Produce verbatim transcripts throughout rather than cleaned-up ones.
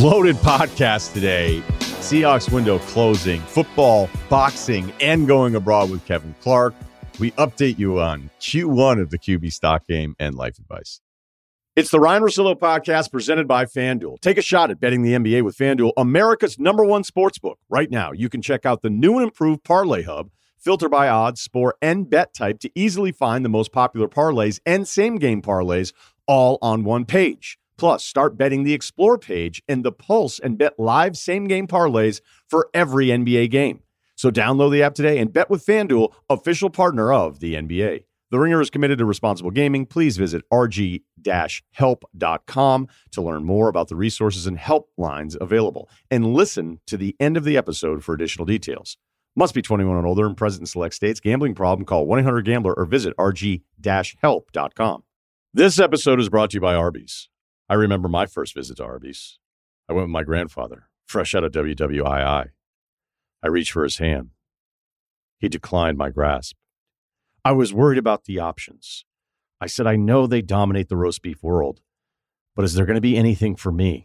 Loaded podcast today. Seahawks window closing, football, boxing, and going abroad with Kevin Clark. We update you on Q one of the Q B stock game and life advice. It's the Ryan Russillo podcast presented by FanDuel. Take a shot at betting the N B A with FanDuel, America's number one sportsbook. Right now, you can check out the new and improved Parlay Hub. Filter by odds, score, and bet type to easily find the most popular parlays and same-game parlays all on one page. Plus, start betting the Explore page and the Pulse and bet live same-game parlays for every N B A game. So download the app today and bet with FanDuel, official partner of the N B A. The Ringer is committed to responsible gaming. Please visit r g dash help dot com to learn more about the resources and helplines available. And listen to the end of the episode for additional details. Must be twenty-one and older and present in select states. Gambling problem? Call one eight hundred gambler or visit r g dash help dot com. This episode is brought to you by Arby's. I remember my first visit to Arby's. I went with my grandfather, fresh out of W W I I. I reached for his hand. He declined my grasp. I was worried about the options. I said, I know they dominate the roast beef world, but is there going to be anything for me?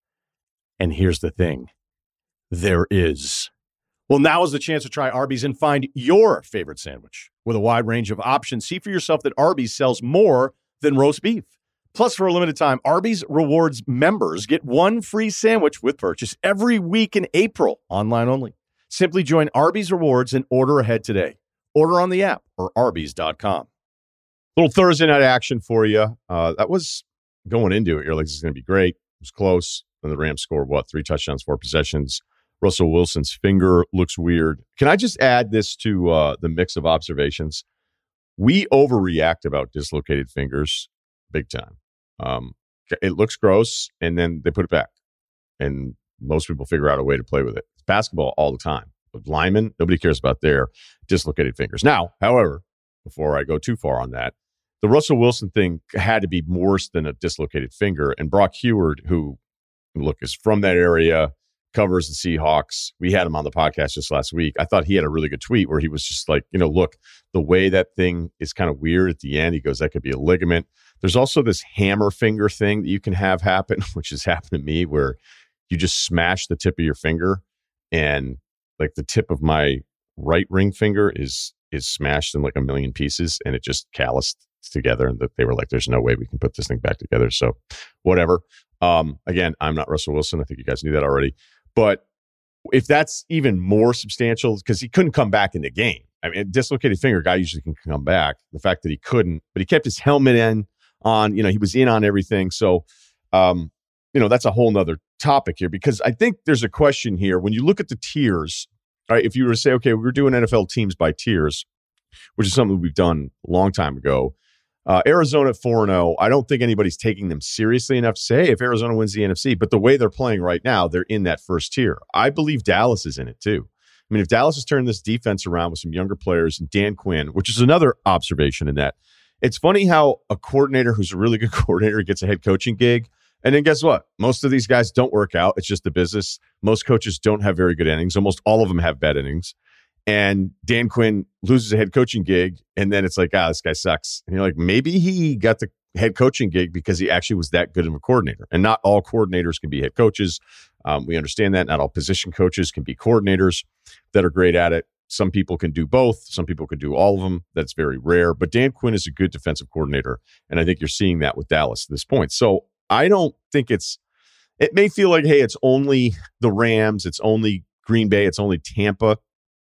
And here's the thing. There is. Well, now is the chance to try Arby's and find your favorite sandwich. With a wide range of options, see for yourself that Arby's sells more than roast beef. Plus, for a limited time, Arby's Rewards members get one free sandwich with purchase every week in April, online only. Simply join Arby's Rewards and order ahead today. Order on the app or arby's dot com. Little Thursday night action for you. Uh, that was going into it. You're like, this is going to be great. It was close. And the Rams scored, what, three touchdowns, four possessions. Russell Wilson's finger looks weird. Can I just add this to uh, the mix of observations? We overreact about dislocated fingers big time. Um, it looks gross, and then they put it back. And most people figure out a way to play with it. It's basketball all the time. With linemen, nobody cares about their dislocated fingers. Now, however, before I go too far on that, the Russell Wilson thing had to be worse than a dislocated finger. And Brock Heward, who, look, is from that area, covers the Seahawks. We had him on the podcast just last week. I thought he had a really good tweet where he was just like, you know, look, the way that thing is kind of weird at the end. He goes, that could be a ligament. There's also this hammer finger thing that you can have happen, which has happened to me, where you just smash the tip of your finger and like the tip of my right ring finger is is smashed in like a million pieces and it just calloused together. And that they were like, there's no way we can put this thing back together. So whatever. Um, again, I'm not Russell Wilson. I think you guys knew that already. But if that's even more substantial, because he couldn't come back in the game. I mean, a dislocated finger guy usually can come back. The fact that he couldn't, but he kept his helmet in on, you know, he was in on everything. So, um, you know, that's a whole nother topic here, because I think there's a question here. When you look at the tiers, right, if you were to say, okay, we're doing N F L teams by tiers, which is something we've done a long time ago. Uh, Arizona at four and oh, I don't think anybody's taking them seriously enough to say, hey, if Arizona wins the N F C, but the way they're playing right now, they're in that first tier. I believe Dallas is in it too. I mean, if Dallas has turned this defense around with some younger players and Dan Quinn, which is another observation in that, it's funny how a coordinator who's a really good coordinator gets a head coaching gig. And then guess what? Most of these guys don't work out. It's just the business. Most coaches don't have very good innings. Almost all of them have bad innings. And Dan Quinn loses a head coaching gig, and then it's like, ah, this guy sucks. And you're like, maybe he got the head coaching gig because he actually was that good of a coordinator. And not all coordinators can be head coaches. Um, we understand that. Not all position coaches can be coordinators that are great at it. Some people can do both. Some people can do all of them. That's very rare. But Dan Quinn is a good defensive coordinator, and I think you're seeing that with Dallas at this point. So I don't think it's – it may feel like, hey, it's only the Rams, it's only Green Bay, it's only Tampa.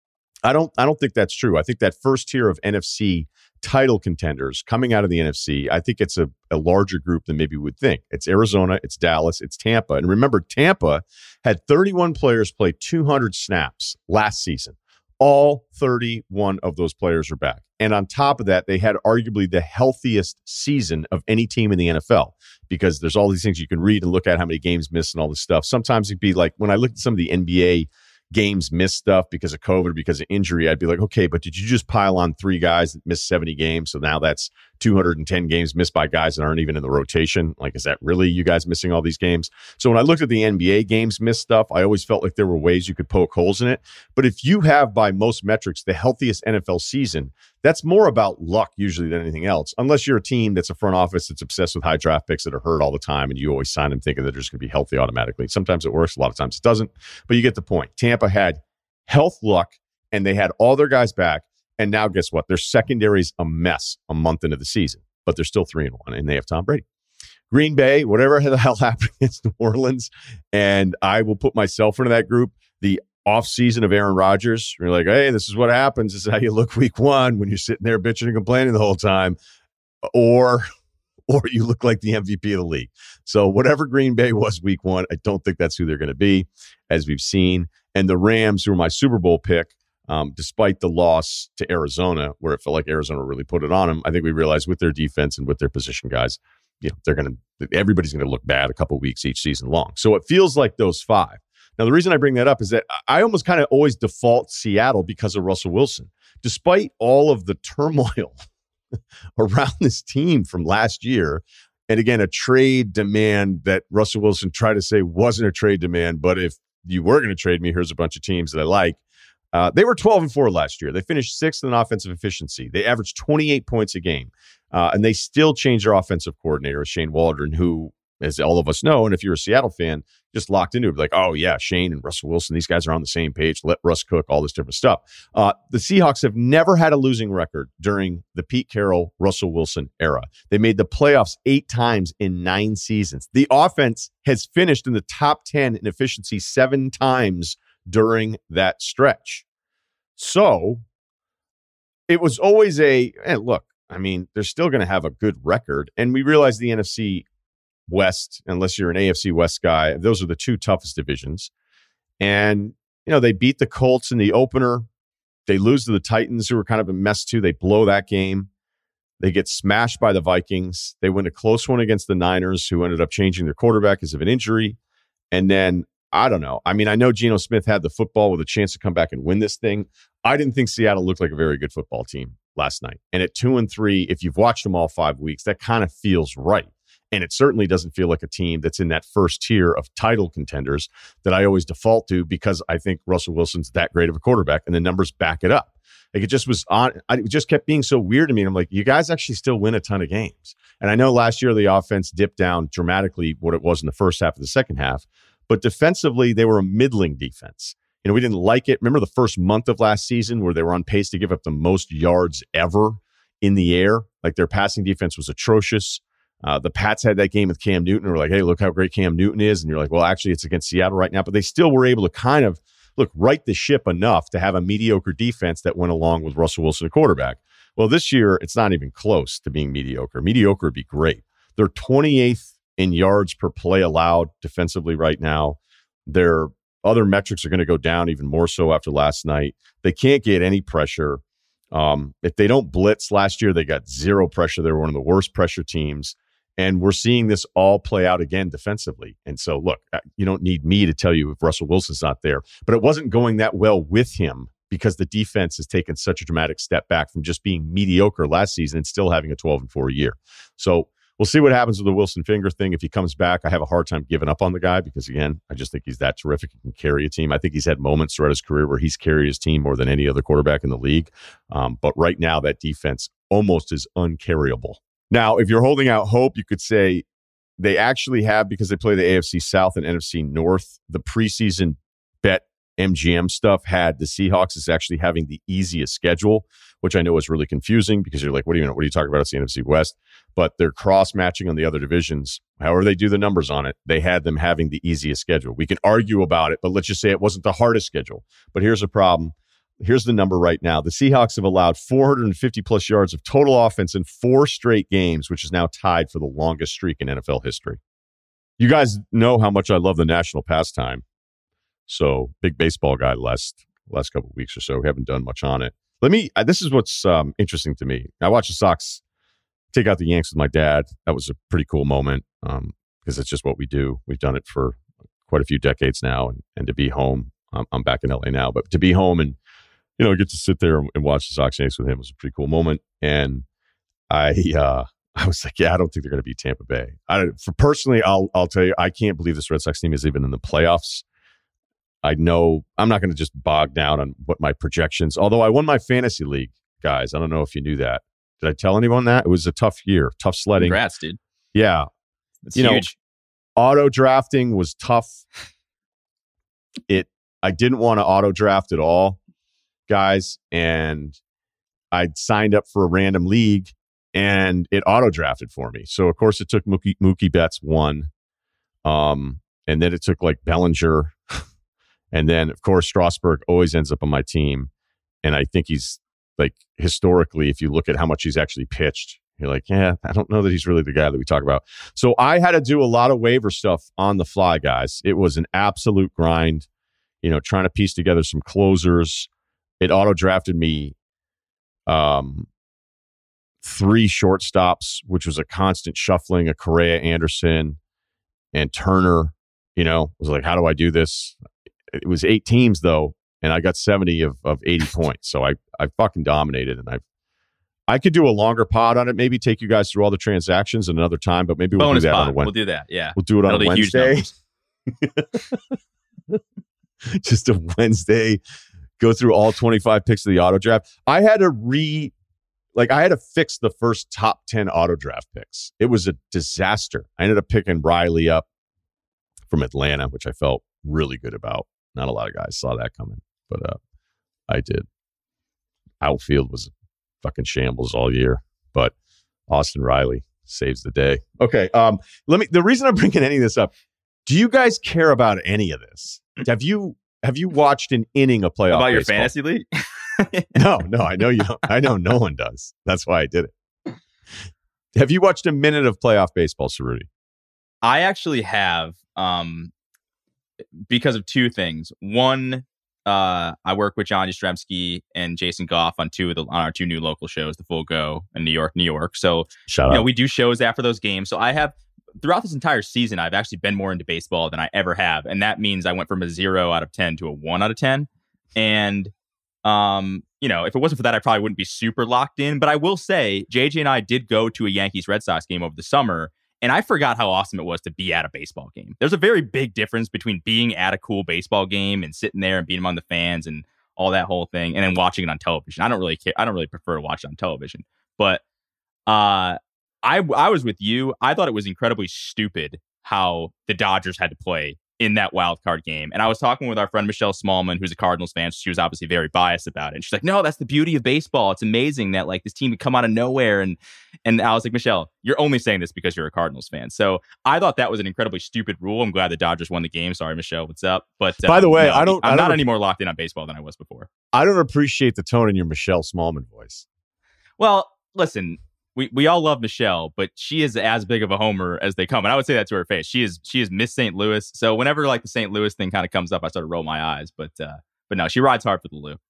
I don't I don't think that's true. I think that first tier of N F C title contenders coming out of the N F C, I think it's a, a larger group than maybe we would think. It's Arizona, it's Dallas, it's Tampa. And remember, Tampa had thirty-one players play two hundred snaps last season. All thirty-one of those players are back. And on top of that, they had arguably the healthiest season of any team in the N F L, because there's all these things you can read and look at, how many games missed and all this stuff. Sometimes it'd be like, when I look at some of the N B A games missed stuff because of COVID or because of injury, I'd be like, okay, but did you just pile on three guys that missed seventy games? So now that's two hundred ten games missed by guys that aren't even in the rotation. Like, is that really you guys missing all these games? So when I looked at the N B A games missed stuff, I always felt like there were ways you could poke holes in it. But if you have, by most metrics, the healthiest N F L season, that's more about luck usually than anything else, unless you're a team that's a front office that's obsessed with high draft picks that are hurt all the time, and you always sign them thinking that they're just going to be healthy automatically. Sometimes it works, a lot of times it doesn't, but you get the point. Tampa had health luck, and they had all their guys back, and now guess what? Their secondary's a mess a month into the season, but they're still three and one, and they have Tom Brady. Green Bay, whatever the hell happened against New Orleans, and I will put myself into that group. The offseason of Aaron Rodgers, you're like, hey, this is what happens. This is how you look week one when you're sitting there bitching and complaining the whole time, or or you look like the M V P of the league. So whatever Green Bay was week one, I don't think that's who they're going to be, as we've seen. And the Rams, who were my Super Bowl pick, um, despite the loss to Arizona, where it felt like Arizona really put it on them, I think we realized with their defense and with their position guys, you know, they're going to, everybody's going to look bad a couple of weeks each season long. So it feels like those five. Now, the reason I bring that up is that I almost kind of always default Seattle because of Russell Wilson. Despite all of the turmoil around this team from last year, and again, a trade demand that Russell Wilson tried to say wasn't a trade demand, but if you were going to trade me, here's a bunch of teams that I like. Uh, they were twelve and four last year. They finished sixth in offensive efficiency. They averaged twenty-eight points a game, uh, and they still changed their offensive coordinator, Shane Waldron, who, as all of us know, and if you're a Seattle fan, just locked into it. Like, oh, yeah, Shane and Russell Wilson, these guys are on the same page. Let Russ cook, all this different stuff. Uh, the Seahawks have never had a losing record during the Pete Carroll, Russell Wilson era. They made the playoffs eight times in nine seasons. The offense has finished in the top ten in efficiency seven times during that stretch. So it was always a, hey, look, I mean, they're still going to have a good record. And we realize the N F C West, unless you're an A F C West guy, those are the two toughest divisions. And, you know, they beat the Colts in the opener. They lose to the Titans, who are kind of a mess too. They blow that game. They get smashed by the Vikings. They win a close one against the Niners, who ended up changing their quarterback because of an injury. And then, I don't know. I mean, I know Geno Smith had the football with a chance to come back and win this thing. I didn't think Seattle looked like a very good football team last night. And at two and three, if you've watched them all five weeks, that kind of feels right. And it certainly doesn't feel like a team that's in that first tier of title contenders that I always default to because I think Russell Wilson's that great of a quarterback and the numbers back it up. Like, it just was on, I, it just kept being so weird to me. And I'm like, you guys actually still win a ton of games. And I know last year the offense dipped down dramatically what it was in the first half of the second half, but defensively they were a middling defense. You know, we didn't like it. Remember the first month of last season where they were on pace to give up the most yards ever in the air? Like, their passing defense was atrocious. Uh, the Pats had that game with Cam Newton. We're like, hey, look how great Cam Newton is. And you're like, well, actually, it's against Seattle right now. But they still were able to kind of, look, right the ship enough to have a mediocre defense that went along with Russell Wilson, a quarterback. Well, this year, it's not even close to being mediocre. Mediocre would be great. They're twenty-eighth in yards per play allowed defensively right now. Their other metrics are going to go down even more so after last night. They can't get any pressure. Um, if they don't blitz last year, they got zero pressure. They were one of the worst pressure teams. And we're seeing this all play out again defensively. And so, look, you don't need me to tell you if Russell Wilson's not there. But it wasn't going that well with him because the defense has taken such a dramatic step back from just being mediocre last season and still having a twelve and four year. So we'll see what happens with the Wilson finger thing. If he comes back, I have a hard time giving up on the guy because, again, I just think he's that terrific. He can carry a team. I think he's had moments throughout his career where he's carried his team more than any other quarterback in the league. Um, but right now, that defense almost is uncarryable. Now, if you're holding out hope, you could say they actually have, because they play the A F C South and N F C North, the preseason bet M G M stuff had the Seahawks as actually having the easiest schedule, which I know is really confusing because you're like, what do you know? What are you talking about? It's the N F C West. But they're cross-matching on the other divisions. However they do the numbers on it, they had them having the easiest schedule. We can argue about it, but let's just say it wasn't the hardest schedule. But here's a problem. Here's the number right now. The Seahawks have allowed four hundred fifty plus yards of total offense in four straight games, which is now tied for the longest streak in N F L history. You guys know how much I love the national pastime. So, big baseball guy last last couple of weeks or so. We haven't done much on it. Let me, this is what's um, interesting to me. I watched the Sox take out the Yanks with my dad. That was a pretty cool moment um, because it's just what we do. We've done it for quite a few decades now. And, and to be home, um, I'm back in L A now, but to be home and, you know, get to sit there and watch the Sox Yanks with him was a pretty cool moment. And I uh, I was like, yeah, I don't think they're going to beat Tampa Bay. I for personally, I'll I'll tell you, I can't believe this Red Sox team is even in the playoffs. I know I'm not going to just bog down on what my projections. Although I won my fantasy league, guys. I don't know if you knew that. Did I tell anyone that? It was a tough year, tough sledding. Congrats, dude. Yeah, it's you huge. know, auto drafting was tough. It. I didn't want to auto draft at all, guys, and I signed up for a random league, and it auto drafted for me. So of course, it took Mookie, Mookie Betts one, um, and then it took like Bellinger. And then, of course, Strasburg always ends up on my team. And I think he's like, historically, if you look at how much he's actually pitched, you're like, yeah, I don't know that he's really the guy that we talk about. So I had to do a lot of waiver stuff on the fly, guys. It was an absolute grind, you know, trying to piece together some closers. It auto drafted me um, three shortstops, which was a constant shuffling of Correa, Anderson, and Turner. You know, was like, how do I do this? It was eight teams though, and I got seventy of, of eighty points. So I, I fucking dominated, and I I could do a longer pod on it. Maybe take you guys through all the transactions another time, but maybe we'll Bonus do that pod. on a Wednesday. We'll do that. Yeah, we'll do it That'll on a Wednesday. Just a Wednesday. Go through all twenty-five picks of the auto draft. I had to re, like I had to fix the first top ten auto draft picks. It was a disaster. I ended up picking Riley up from Atlanta, which I felt really good about. Not a lot of guys saw that coming, but uh, I did. Outfield was fucking shambles all year, but Austin Riley saves the day. Okay, um, let me. The reason I'm bringing any of this up, do you guys care about any of this? Have you have you watched an inning of playoff about your baseball? fantasy league? no, no, I know you don't. I know no one does. That's why I did it. Have you watched a minute of playoff baseball, Cerruti? I actually have. Um, because of two things. One, uh, I work with John Yastrzemski and Jason Goff on two of the on our two new local shows, The Full Go and New York, New York. So, Shout you out. know, we do shows after those games. So I have throughout this entire season, I've actually been more into baseball than I ever have, and that means I went from a zero out of ten to a one out of ten. And um, you know, if it wasn't for that, I probably wouldn't be super locked in. But I will say, J J and I did go to a Yankees Red Sox game over the summer. And I forgot how awesome it was to be at a baseball game. There's a very big difference between being at a cool baseball game and sitting there and being among the fans and all that whole thing, and then watching it on television. I don't really care. I don't really prefer to watch it on television. But uh, I I was with you. I thought it was incredibly stupid how the Dodgers had to play in that wild card game. And I was talking with our friend Michelle Smallman, who's a Cardinals fan. So she was obviously very biased about it. And she's like, no, that's the beauty of baseball. It's amazing that like this team would come out of nowhere. And and I was like, Michelle, you're only saying this because you're a Cardinals fan. So I thought that was an incredibly stupid rule. I'm glad the Dodgers won the game. Sorry, Michelle, what's up? But uh, by the way, no, I don't. I'm I don't not rep- any more locked in on baseball than I was before. I don't appreciate the tone in your Michelle Smallman voice. Well, listen. We we all love Michelle, but she is as big of a homer as they come. And I would say that to her face. She is she is Miss Saint Louis. So whenever like the Saint Louis thing kind of comes up, I sort of roll my eyes. But uh, but no, she rides hard for the Lou.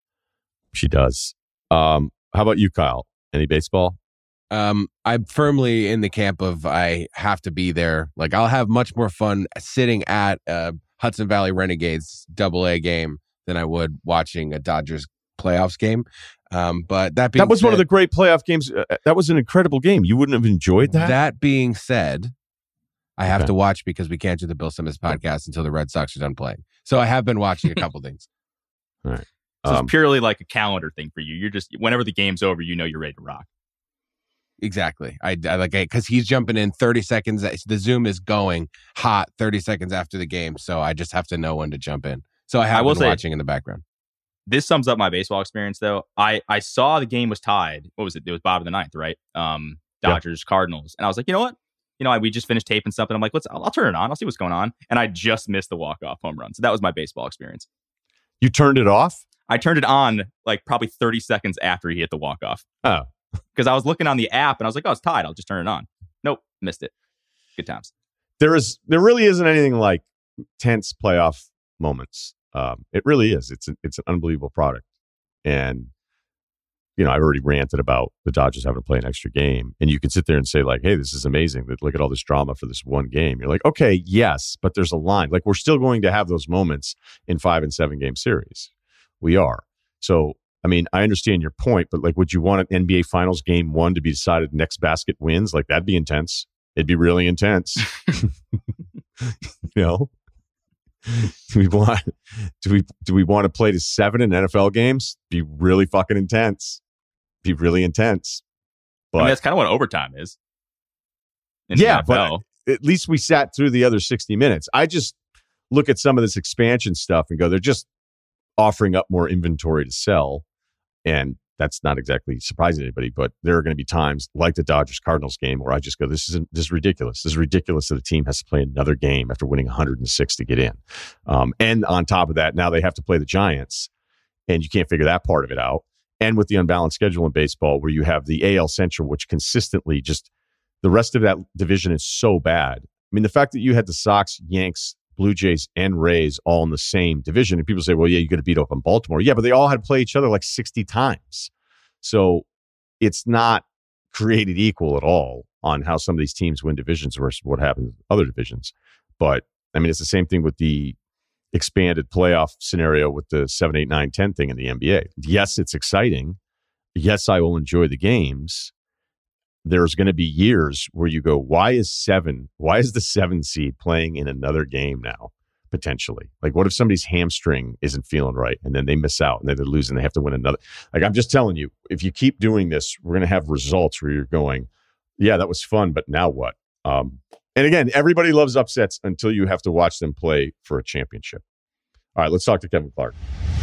She does. Um, how about you, Kyle? Any baseball? Um, I'm firmly in the camp of I have to be there. Like I'll have much more fun sitting at a Hudson Valley Renegades double A game than I would watching a Dodgers playoffs game. Um, but that being that was said, one of the great playoff games. Uh, that was an incredible game. You wouldn't have enjoyed that. That being said, I have Okay. to watch because we can't do the Bill Simmons podcast until the Red Sox are done playing. So I have been watching a couple things. All right. So Um, it's purely like a calendar thing for you. You're just whenever the game's over, you know you're ready to rock. Exactly. I, I like because he's jumping in thirty seconds. The Zoom is going hot thirty seconds after the game, so I just have to know when to jump in. So I have I will been say- watching in the background. This sums up my baseball experience, though. I, I saw the game was tied. What was it? It was bottom of the ninth, right? Um, Dodgers, Cardinals. And I was like, you know what? You know, I, we just finished taping something. I'm like, let's. I'll, I'll turn it on. I'll see what's going on. And I just missed the walk-off home run. So that was my baseball experience. you turned it off? I turned it on like probably thirty seconds after he hit the walk-off. Oh. Because I was looking on the app and I was like, oh, it's tied. I'll just turn it on. Nope, missed it. Good times. There is. There really isn't anything like tense playoff moments. Um, it really is. It's an, it's an unbelievable product. And, you know, I've already ranted about the Dodgers having to play an extra game. And you can sit there and say, like, hey, this is amazing. Look at all this drama for this one game. You're like, okay, yes, but there's a line. Like, we're still going to have those moments in five and seven game series. We are. So I mean, I understand your point, but like, would you want an N B A Finals game one to be decided next basket wins? Like, that'd be intense. It'd be really intense. You know, do we want do we do we want to play to seven in N F L games? Be really fucking intense. Be really intense. But I mean, that's kind of what overtime is. in Yeah, the N F L. but at least we sat through the other sixty minutes. I just look at some of this expansion stuff and go, they're just offering up more inventory to sell. And that's not exactly surprising to anybody, but there are going to be times like the Dodgers Cardinals game where I just go, this isn't this is ridiculous. This is ridiculous that a team has to play another game after winning one hundred six to get in. Um, and on top of that, now they have to play the Giants, and you can't figure that part of it out. And with the unbalanced schedule in baseball, where you have the A L Central, which consistently just the rest of that division is so bad. I mean, the fact that you had the Sox, Yanks, Blue Jays, and Rays all in the same division, and people say, well, yeah, you got to beat up on Baltimore. Yeah, but they all had to play each other like sixty times. So it's not created equal at all on how some of these teams win divisions versus what happens in other divisions. But I mean, it's the same thing with the expanded playoff scenario with the seven, eight, nine, ten thing in the N B A. Yes, it's exciting. Yes, I will enjoy the games. There's going to be years where you go, why is seven, why is the seven seed playing in another game now, potentially? Like, what if somebody's hamstring isn't feeling right and then they miss out and then they lose and they have to win another? Like, I'm just telling you, if you keep doing this, we're going to have results where you're going, yeah, that was fun, but now what? Um, and again, everybody loves upsets until you have to watch them play for a championship. All right, let's talk to Kevin Clark.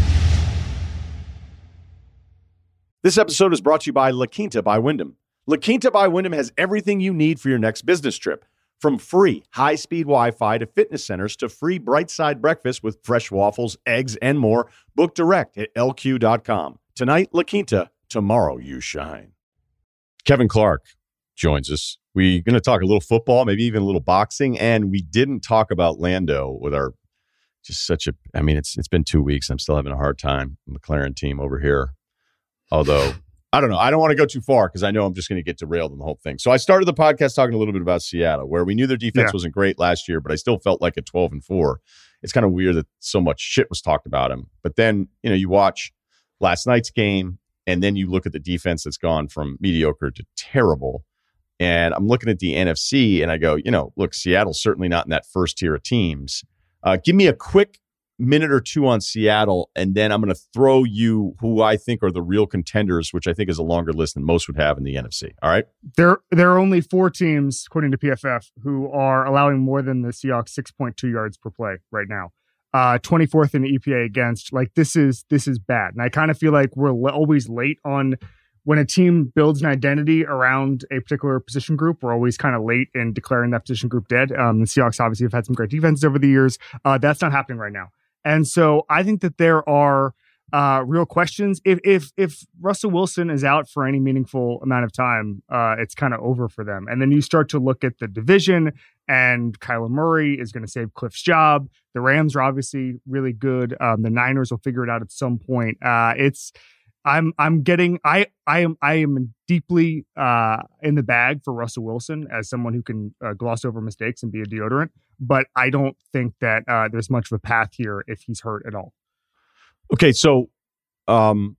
This episode is brought to you by La Quinta by Wyndham. La Quinta by Wyndham has everything you need for your next business trip. From free high-speed Wi-Fi to fitness centers to free bright side breakfast with fresh waffles, eggs, and more. Book direct at L Q dot com. Tonight, La Quinta. Tomorrow, you shine. Kevin Clark joins us. We're going to talk a little football, maybe even a little boxing, and we didn't talk about Lando with our just such a, I mean, it's it's been two weeks. I'm still having a hard time. McLaren team over here. Although, I don't know. I don't want to go too far because I know I'm just going to get derailed in the whole thing. So I started the podcast talking a little bit about Seattle, where we knew their defense yeah. wasn't great last year, but I still felt like at twelve and four. It's kind of weird that so much shit was talked about him. But then, you know, you watch last night's game, and then you look at the defense that's gone from mediocre to terrible. And I'm looking at the N F C, and I go, you know, look, Seattle's certainly not in that first tier of teams. Uh, give me a quick minute or two on Seattle, and then I'm going to throw you who I think are the real contenders, which I think is a longer list than most would have in the N F C. All right? There, there are only four teams, according to P F F, who are allowing more than the Seahawks six point two yards per play right now. Uh, twenty-fourth in the E P A against. Like, this is this is bad. And I kind of feel like we're l- always late on when a team builds an identity around a particular position group. We're always kind of late in declaring that position group dead. Um, the Seahawks obviously have had some great defenses over the years. Uh, that's not happening right now. And so I think that there are uh, real questions. If if if Russell Wilson is out for any meaningful amount of time, uh, it's kind of over for them. And then you start to look at the division, and Kyler Murray is going to save Cliff's job. The Rams are obviously really good. Um, the Niners will figure it out at some point. Uh, it's I'm I'm getting I I am I am deeply uh, in the bag for Russell Wilson as someone who can uh, gloss over mistakes and be a deodorant. But I don't think that uh, there's much of a path here if he's hurt at all. Okay, so um,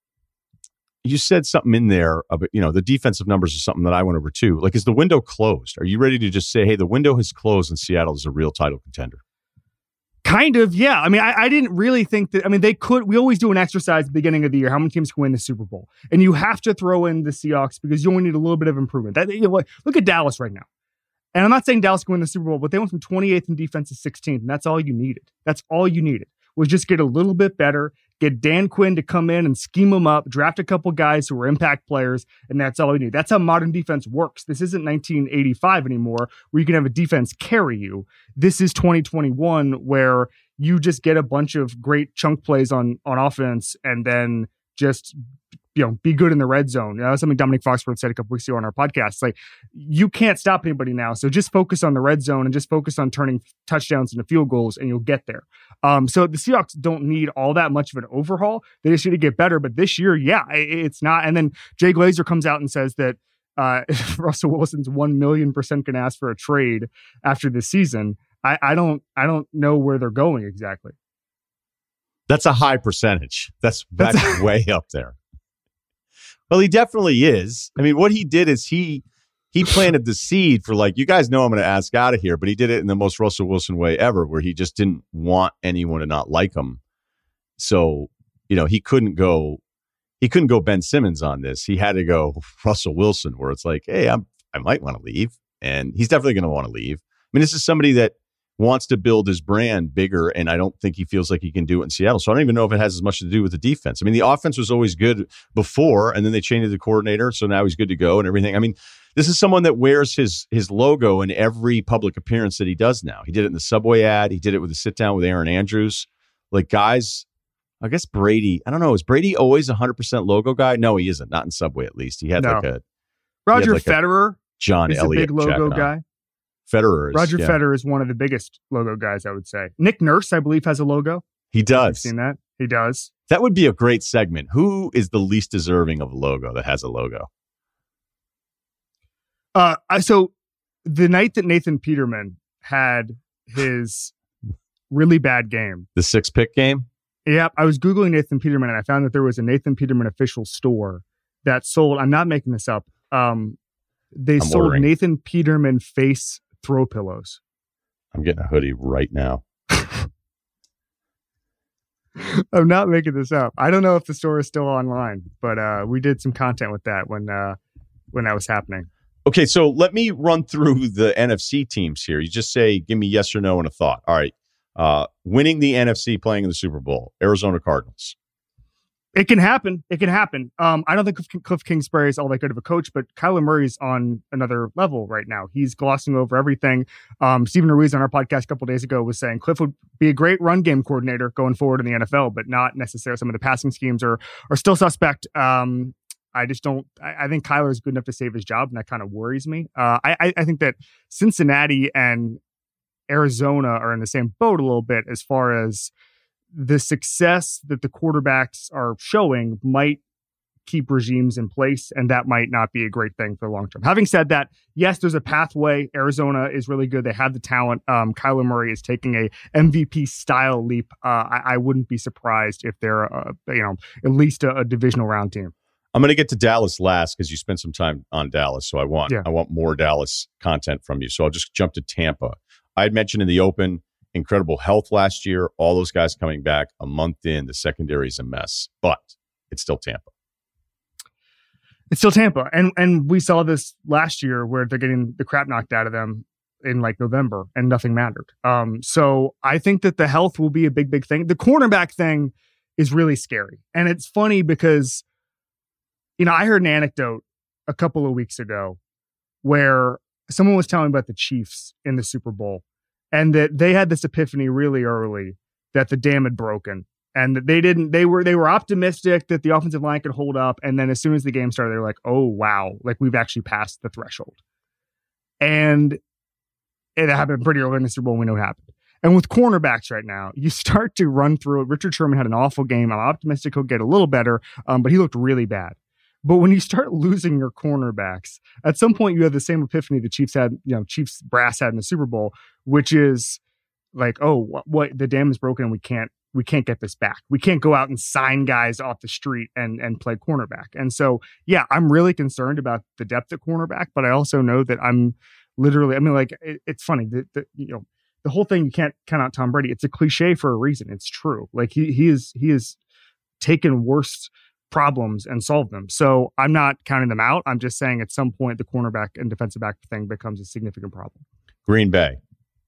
you said something in there about, you know, the defensive numbers are something that I went over too. Like, is the window closed? Are you ready to just say, hey, the window has closed and Seattle is a real title contender? Kind of, yeah. I mean, I, I didn't really think that. I mean, they could. We always do an exercise at the beginning of the year. How many teams can win the Super Bowl? And you have to throw in the Seahawks because you only need a little bit of improvement. That, you know, look at Dallas right now. And I'm not saying Dallas can win the Super Bowl, but they went from twenty-eighth in defense to sixteenth, and that's all you needed. That's all you needed was just get a little bit better, get Dan Quinn to come in and scheme them up, draft a couple guys who are impact players, and that's all you need. That's how modern defense works. This isn't nineteen eighty-five anymore, where you can have a defense carry you. This is twenty twenty-one, where you just get a bunch of great chunk plays on on offense, and then just, you know, be good in the red zone. You know, that's something Dominic Foxworth said a couple weeks ago on our podcast. It's like, you can't stop anybody now. So just focus on the red zone and just focus on turning touchdowns into field goals, and you'll get there. Um, so the Seahawks don't need all that much of an overhaul. They just need to get better. But this year, yeah, it's not. And then Jay Glazer comes out and says that uh, Russell Wilson's one million percent going to ask for a trade after this season. I, I don't, I don't know where they're going exactly. That's a high percentage. That's that's, That's- way up there. Well, he definitely is. I mean, what he did is he he planted the seed for like, you guys know I'm going to ask out of here, but he did it in the most Russell Wilson way ever, where he just didn't want anyone to not like him. So, you know, he couldn't go he couldn't go Ben Simmons on this. He had to go Russell Wilson, where it's like, hey, I'm I might want to leave, and he's definitely going to want to leave. I mean, this is somebody that wants to build his brand bigger, and I don't think he feels like he can do it in Seattle. So I don't even know if it has as much to do with the defense. I mean, the offense was always good before, and then they changed the coordinator, so now he's good to go and everything. I mean, this is someone that wears his his logo in every public appearance that he does now. He did it in the Subway ad. He did it with a sit-down with Aaron Andrews. Like, guys, I guess Brady, I don't know, is Brady always a one hundred percent logo guy? No, he isn't. Not in Subway, at least. He had No. like a Roger like a Federer John is a Elliott big logo jacket on. guy. Federer is. Roger yeah. Federer is one of the biggest logo guys, I would say. Nick Nurse, I believe, has a logo. He You've does. seen that? He does. That would be a great segment. Who is the least deserving of a logo that has a logo? Uh, I- so the night that Nathan Peterman had his really bad game, The six pick game? yeah, I was Googling Nathan Peterman and I found that there was a Nathan Peterman official store that sold, I'm not making this up, um, they I'm sold ordering. Nathan Peterman face throw pillows. I'm getting a hoodie right now. I'm not making this up. I don't know if the store is still online, but uh, we did some content with that when uh, when that was happening. Okay, so let me run through the N F C teams here. You just say, give me yes or no and a thought. All right. Uh, winning the N F C, playing in the Super Bowl, Arizona Cardinals. It can happen. It can happen. Um, I don't think Cliff, Cliff Kingsbury is all that good of a coach, but Kyler Murray's on another level right now. He's glossing over everything. Um, Stephen Ruiz on our podcast a couple days ago was saying Cliff would be a great run game coordinator going forward in the N F L, but not necessarily. Some of the passing schemes are are still suspect. Um, I just don't. I, I think Kyler is good enough to save his job, and that kind of worries me. Uh, I, I think that Cincinnati and Arizona are in the same boat a little bit as far as the success that the quarterbacks are showing might keep regimes in place, and that might not be a great thing for the long term. Having said that, yes, there's a pathway. Arizona is really good. They have the talent. Um, Kyler Murray is taking a M V P style leap. Uh, I, I wouldn't be surprised if they're, uh, you know, at least a, a divisional round team. I'm going to get to Dallas last because you spent some time on Dallas, so I want Yeah. I want more Dallas content from you. So I'll just jump to Tampa. I had mentioned in the open, incredible health last year. All those guys coming back a month in. The secondary is a mess, but it's still Tampa. It's still Tampa. And and we saw this last year where they're getting the crap knocked out of them in like November and nothing mattered. Um, so I think that the health will be a big, big thing. The cornerback thing is really scary. And it's funny because, you know, I heard an anecdote a couple of weeks ago where someone was telling me about the Chiefs in the Super Bowl and that they had this epiphany really early that the dam had broken. And that they didn't, they were, they were optimistic that the offensive line could hold up. And then as soon as the game started, they were like, oh, wow, like we've actually passed the threshold. And it happened pretty early in the Super Bowl. We know what happened. And with cornerbacks right now, you start to run through it. Richard Sherman had an awful game. I'm optimistic he'll get a little better, um, but he looked really bad. But when you start losing your cornerbacks, at some point you have the same epiphany the Chiefs had, you know, Chiefs brass had in the Super Bowl, which is like, oh, what, what the dam is broken and we can't, we can't get this back. We can't go out and sign guys off the street and, and play cornerback. And so, yeah, I'm really concerned about the depth at cornerback, but I also know that I'm literally, I mean, like, it, it's funny that, that, you know, the whole thing, you can't count out Tom Brady. It's a cliche for a reason. It's true. Like he, he is, he is taken worse problems and solved them. So I'm not counting them out. I'm just saying at some point, the cornerback and defensive back thing becomes a significant problem. Green Bay.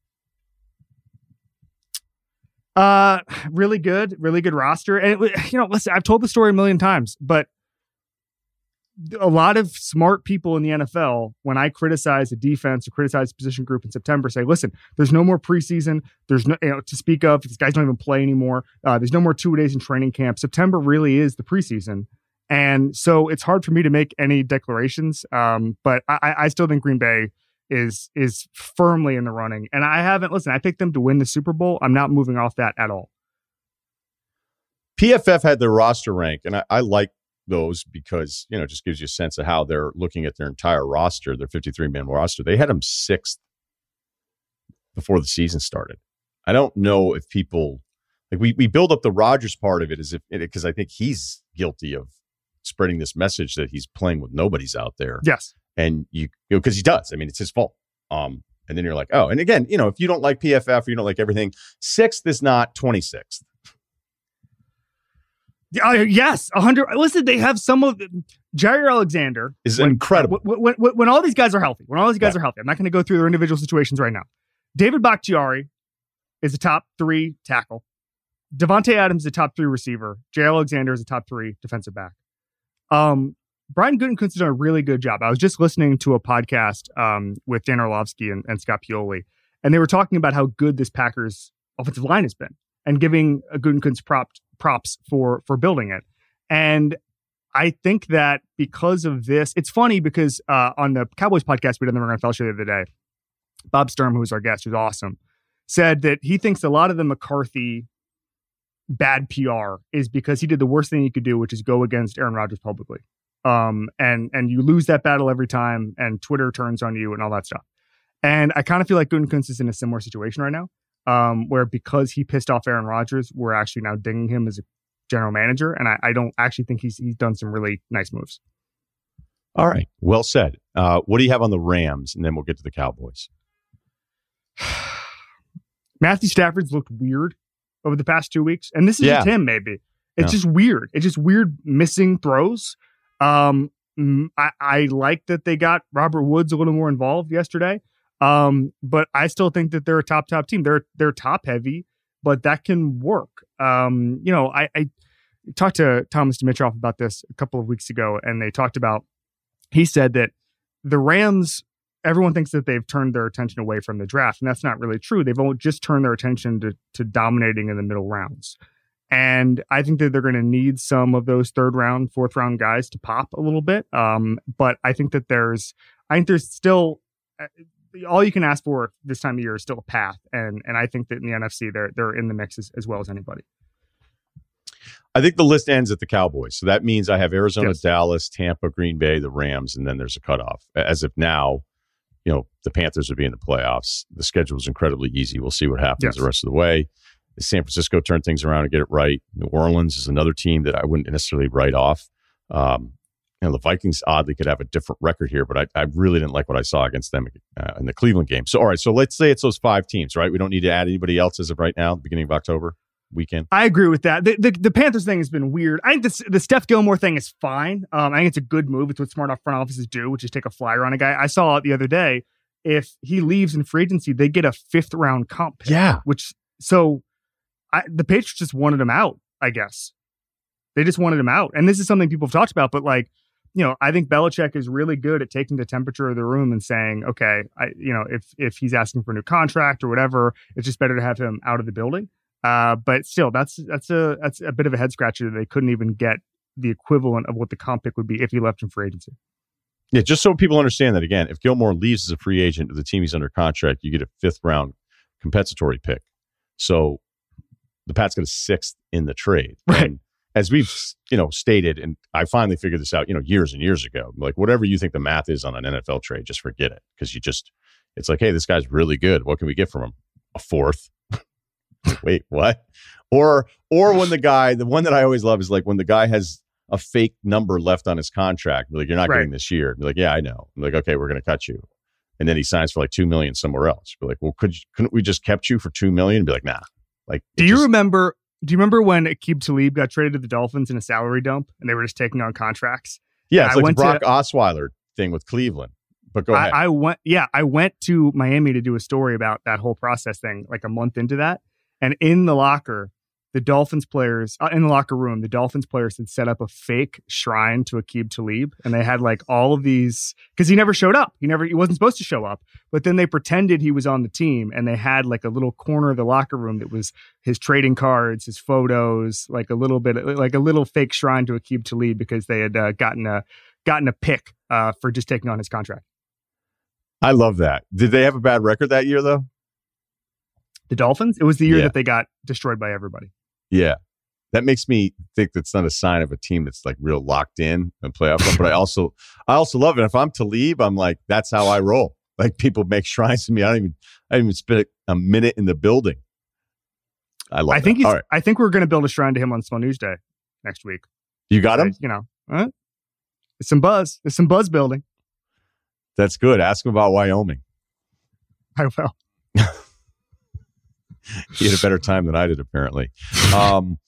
Uh, really good, really good roster. And, it, you know, listen, I've told the story a million times, but a lot of smart people in the N F L, when I criticize a defense or criticize a position group in September, say, listen, there's no more preseason. There's no, you know, to speak of. These guys don't even play anymore. Uh, there's no more two days in training camp. September really is the preseason. And so it's hard for me to make any declarations. Um, but I, I still think Green Bay is is firmly in the running. And I haven't, listen, I picked them to win the Super Bowl. I'm not moving off that at all. P F F had their roster rank, and I, I like those because, you know, it just gives you a sense of how they're looking at their entire roster, their fifty-three man roster. They had them sixth before the season started. I don't know if people Like we we build up the Rodgers part of it as if because I think he's guilty of spreading this message that he's playing with nobody's out there. Yes. And you, you know, because he does. I mean, it's his fault. Um, and then you're like, oh, and again, you know, if you don't like P F F or you don't like everything, sixth is not twenty-sixth. Uh, yes, a hundred. Listen, they have some of Jair Alexander is when, incredible. When, when, when all these guys are healthy, when all these guys right. are healthy, I'm not going to go through their individual situations right now. David Bakhtiari is a top three tackle. Devontae Adams is a top three receiver. Jair Alexander is a top three defensive back. Um, Brian Gutekunst has done a really good job. I was just listening to a podcast um, with Dan Orlovsky and, and Scott Pioli, and they were talking about how good this Packers offensive line has been and giving a Gutekunst prop, props for for building it. And I think that because of this, it's funny because uh, on the Cowboys podcast we did on the Ringer N F L show the other day, Bob Sturm, who was our guest, who's awesome, said that he thinks a lot of the McCarthy bad P R is because he did the worst thing he could do, which is go against Aaron Rodgers publicly. Um, and and you lose that battle every time, and Twitter turns on you and all that stuff. And I kind of feel like Gutekunst is in a similar situation right now, um, where because he pissed off Aaron Rodgers, we're actually now dinging him as a general manager. And I, I don't actually think he's he's done some really nice moves. All right. Well said. Uh, what do you have on the Rams? And then we'll get to the Cowboys. Matthew Stafford's looked weird over the past two weeks. And this is yeah. just him, maybe. It's yeah. just weird. It's just weird missing throws. Um, I, I like that they got Robert Woods a little more involved yesterday. Um, but I still think that they're a top, top team. They're, they're top heavy, but that can work. Um, you know, I, I talked to Thomas Dimitroff about this a couple of weeks ago, and they talked about, he said that the Rams, everyone thinks that they've turned their attention away from the draft, and that's not really true. They've only just turned their attention to, to dominating in the middle rounds. And I think that they're going to need some of those third round, fourth round guys to pop a little bit. Um, but I think that there's, I think there's still, uh, all you can ask for this time of year is still a path. And and I think that in the N F C, they're, they're in the mix as, as well as anybody. I think the list ends at the Cowboys. So that means I have Arizona, yes. Dallas, Tampa, Green Bay, the Rams, and then there's a cutoff. As if now, you know, the Panthers would be in the playoffs. The schedule is incredibly easy. We'll see what happens yes. the rest of the way. San Francisco turn things around and get it right. New Orleans is another team that I wouldn't necessarily write off. Um, you know, the Vikings oddly could have a different record here, but I, I really didn't like what I saw against them uh, in the Cleveland game. So, all right, so let's say it's those five teams, right? We don't need to add anybody else as of right now, beginning of October weekend. I agree with that. The, the, the Panthers thing has been weird. I think this, the Steph Gilmore thing is fine. Um, I think it's a good move. It's what smart front offices do, which is take a flyer on a guy. I saw it the other day. If he leaves in free agency, they get a fifth round comp pick. Yeah. Which, so... I, the Patriots just wanted him out, I guess. They just wanted him out. And this is something people have talked about, but like, you know, I think Belichick is really good at taking the temperature of the room and saying, okay, I, you know, if if he's asking for a new contract or whatever, it's just better to have him out of the building. Uh, but still, that's that's a that's a bit of a head scratcher that they couldn't even get the equivalent of what the comp pick would be if he left in free agency. Yeah, just so people understand that, again, if Gilmore leaves as a free agent to the team he's under contract, you get a fifth round compensatory pick. So the Pats got a sixth in the trade. Right. And as we've, you know, stated, and I finally figured this out, you know, years and years ago, like whatever you think the math is on an N F L trade, just forget it. Because you just, it's like, hey, this guy's really good. What can we get from him? A fourth. Wait, what? Or, or when the guy, the one that I always love is like when the guy has a fake number left on his contract, like, you're not right. getting this year. Be like, yeah, I know. I'm like, okay, we're going to cut you. And then he signs for like two million somewhere else. Be like, well, could you, couldn't we just kept you for two million? Be like, nah. Like, do you just, remember? Do you remember when Aqib Talib got traded to the Dolphins in a salary dump, and they were just taking on contracts? Yeah, and it's I like the Brock to, Osweiler thing with Cleveland. But go ahead. I, I went. Yeah, I went to Miami to do a story about that whole process thing, like a month into that, and in the locker, the Dolphins players uh, in the locker room, the Dolphins players had set up a fake shrine to Aqib Talib, and they had like all of these because he never showed up. He never he wasn't supposed to show up, but then they pretended he was on the team, and they had like a little corner of the locker room that was his trading cards, his photos, like a little bit like a little fake shrine to Aqib Talib because they had uh, gotten a gotten a pick uh, for just taking on his contract. I love that. Did they have a bad record that year though? The Dolphins? It was the year yeah. that they got destroyed by everybody. Yeah. That makes me think that's not a sign of a team that's like real locked in and playoff. But I also, I also love it. If I'm Talib, I'm like, that's how I roll. Like people make shrines to me. I don't even, I don't even spend a minute in the building. I love I think that. he's. All right. I think we're going to build a shrine to him on Small News Day next week. You got him? You know, huh? There's some buzz. There's some buzz building. That's good. Ask him about Wyoming. I will. He had a better time than I did, apparently. Um,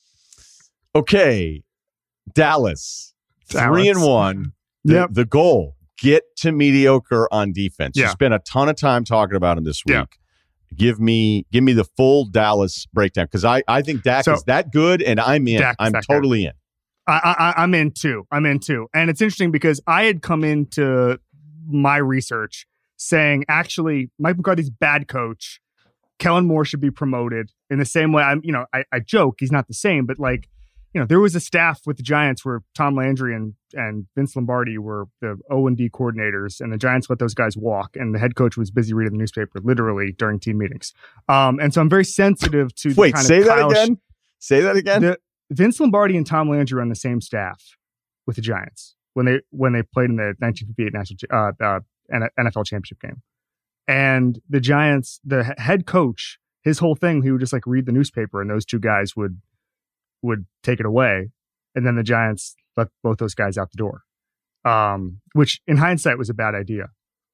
okay. Dallas, Dallas. three and one. The, Yep. the goal, get to mediocre on defense. You Yeah. spent a ton of time talking about him this week. Yeah. Give me give me the full Dallas breakdown, because I, I think Dak So, is that good, and I'm in. Dak is I'm that totally in. I, I, I'm in too. I'm in too. And it's interesting because I had come into my research saying, actually, Mike McCarthy's bad coach. Kellen Moore should be promoted in the same way. I'm, you know, I, I joke he's not the same, but like, you know, there was a staff with the Giants where Tom Landry and, and Vince Lombardi were the O and D coordinators, and the Giants let those guys walk, and the head coach was busy reading the newspaper literally during team meetings. Um, and so I'm very sensitive to the Wait, kind say of that Kyle again. Say that again. The, Vince Lombardi and Tom Landry were on the same staff with the Giants when they when they played in the nineteen fifty-eight national uh, uh, N F L championship game. And the Giants, the head coach, his whole thing, he would just like read the newspaper, and those two guys would would take it away, and then the Giants let both those guys out the door. Um, which in hindsight was a bad idea.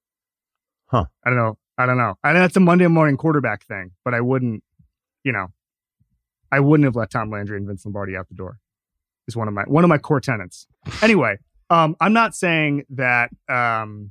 Huh? I don't know. I don't know. I know that's a Monday morning quarterback thing, but I wouldn't, you know. I wouldn't have let Tom Landry and Vince Lombardi out the door. Is one of my one of my core tenets. Anyway, um, I'm not saying that um,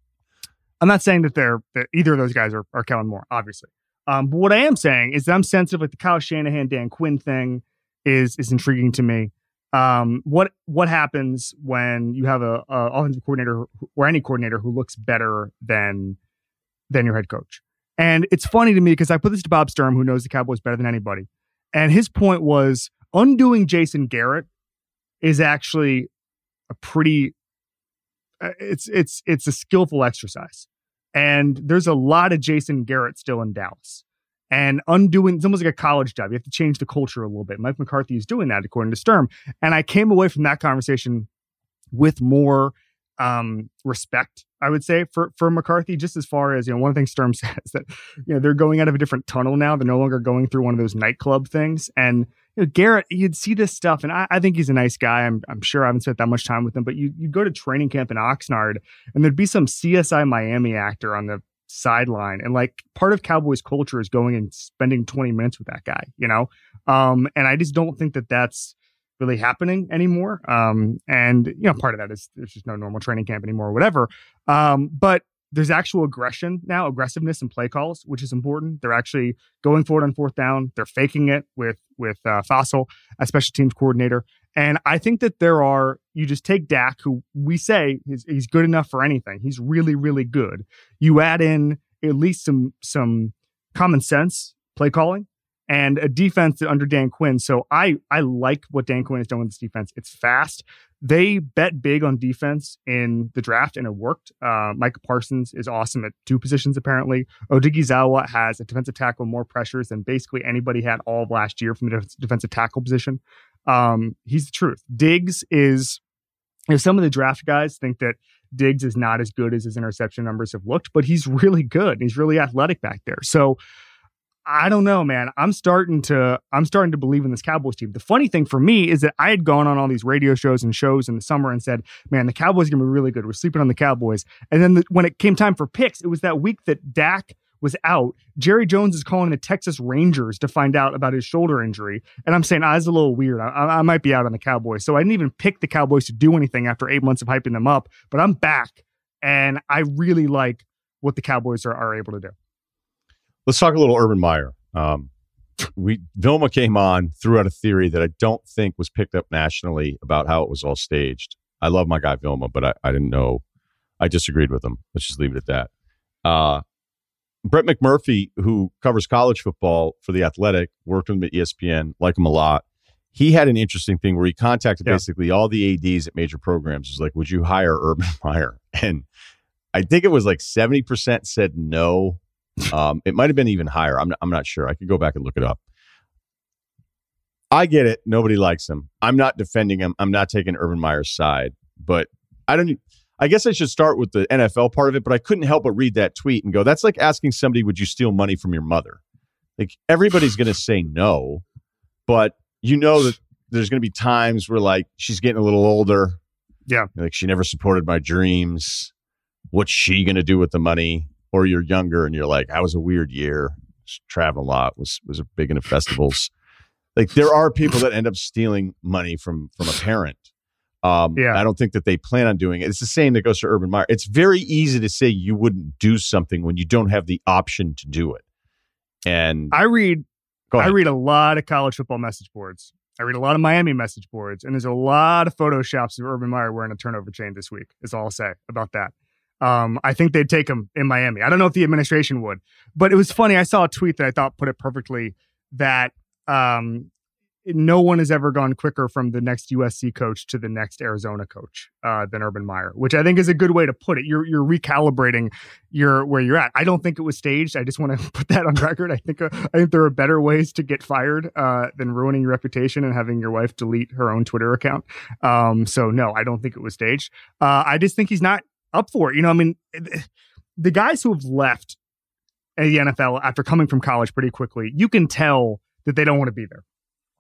I'm not saying that they're that either of those guys are, are Kellen Moore, obviously. Um, but what I am saying is that I'm sensitive. Like the Kyle Shanahan, Dan Quinn thing is is intriguing to me. Um, what what happens when you have a, a offensive coordinator or any coordinator who looks better than than your head coach? And it's funny to me because I put this to Bob Sturm, who knows the Cowboys better than anybody. And his point was undoing Jason Garrett is actually a pretty, uh, it's, it's, it's a skillful exercise. And there's a lot of Jason Garrett still in Dallas, and undoing, it's almost like a college job. You have to change the culture a little bit. Mike McCarthy is doing that according to Sturm. And I came away from that conversation with more um, respect, I would say, for, for McCarthy, just as far as, you know, one of the things Sturm says that, you know, they're going out of a different tunnel now. They're no longer going through one of those nightclub things. And, you know, Garrett, you'd see this stuff, and I, I think he's a nice guy. I'm, I'm sure I haven't spent that much time with him, but you, you go to training camp in Oxnard, and there'd be some C S I Miami actor on the sideline. And like part of Cowboys culture is going and spending twenty minutes with that guy, you know? Um, and I just don't think that that's really happening anymore. Um, and, you know, part of that is there's just no normal training camp anymore or whatever. Um, but there's actual aggression now, aggressiveness in play calls, which is important. They're actually going forward on fourth down. They're faking it with, with uh, Fossil as special teams coordinator. And I think that there are, you just take Dak, who we say is, he's good enough for anything. He's really, really good. You add in at least some, some common sense play calling, and a defense under Dan Quinn. So I, I like what Dan Quinn has done with this defense. It's fast. They bet big on defense in the draft, and it worked. Uh, Micah Parsons is awesome at two positions, apparently. Odighizuwa has a defensive tackle more pressures than basically anybody had all of last year from the def- defensive tackle position. Um, he's the truth. Diggs is, you know, some of the draft guys think that Diggs is not as good as his interception numbers have looked, but he's really good. He's really athletic back there. So I don't know, man. I'm starting to I'm starting to believe in this Cowboys team. The funny thing for me is that I had gone on all these radio shows and shows in the summer and said, man, the Cowboys are going to be really good. We're sleeping on the Cowboys. And then the, when it came time for picks, it was that week that Dak was out. Jerry Jones is calling the Texas Rangers to find out about his shoulder injury. And I'm saying, ah, that's a little weird. I, I might be out on the Cowboys. So I didn't even pick the Cowboys to do anything after eight months of hyping them up. But I'm back, and I really like what the Cowboys are, are able to do. Let's talk a little Urban Meyer. Um, we Vilma came on, threw out a theory that I don't think was picked up nationally about how it was all staged. I love my guy Vilma, but I, I didn't know. I disagreed with him. Let's just leave it at that. Uh, Brett McMurphy, who covers college football for The Athletic, worked with him at E S P N, like him a lot. He had an interesting thing where he contacted yeah. basically all the A Ds at major programs. It was like, would you hire Urban Meyer? And I think it was like seventy percent said no. Um, it might have been even higher. I'm not, I'm not sure. I could go back and look it up. I get it. Nobody likes him. I'm not defending him. I'm not taking Urban Meyer's side. But I don't. I guess I should start with the N F L part of it. But I couldn't help but read that tweet and go, "That's like asking somebody, would you steal money from your mother?" Like everybody's going to say no, but you know that there's going to be times where like she's getting a little older. Yeah. Like she never supported my dreams. What's she going to do with the money? Or you're younger and you're like, I was a weird year. Just traveling a lot, was was big into festivals. Like there are people that end up stealing money from from a parent. Um, Yeah. I don't think that they plan on doing it. It's the same that goes to Urban Meyer. It's very easy to say you wouldn't do something when you don't have the option to do it. And I read go I ahead. read a lot of college football message boards. I read a lot of Miami message boards, and there's a lot of photoshops of Urban Meyer wearing a turnover chain this week, is all I'll say about that. Um, I think they'd take him in Miami. I don't know if the administration would, but it was funny. I saw a tweet that I thought put it perfectly, that um, no one has ever gone quicker from the next U S C coach to the next Arizona coach uh, than Urban Meyer, which I think is a good way to put it. You're you're recalibrating your where you're at. I don't think it was staged. I just want to put that on record. I think uh, I think there are better ways to get fired uh, than ruining your reputation and having your wife delete her own Twitter account. Um, so no, I don't think it was staged. Uh, I just think he's not up for it. You know, I mean, the guys who have left the N F L after coming from college pretty quickly, you can tell that they don't want to be there.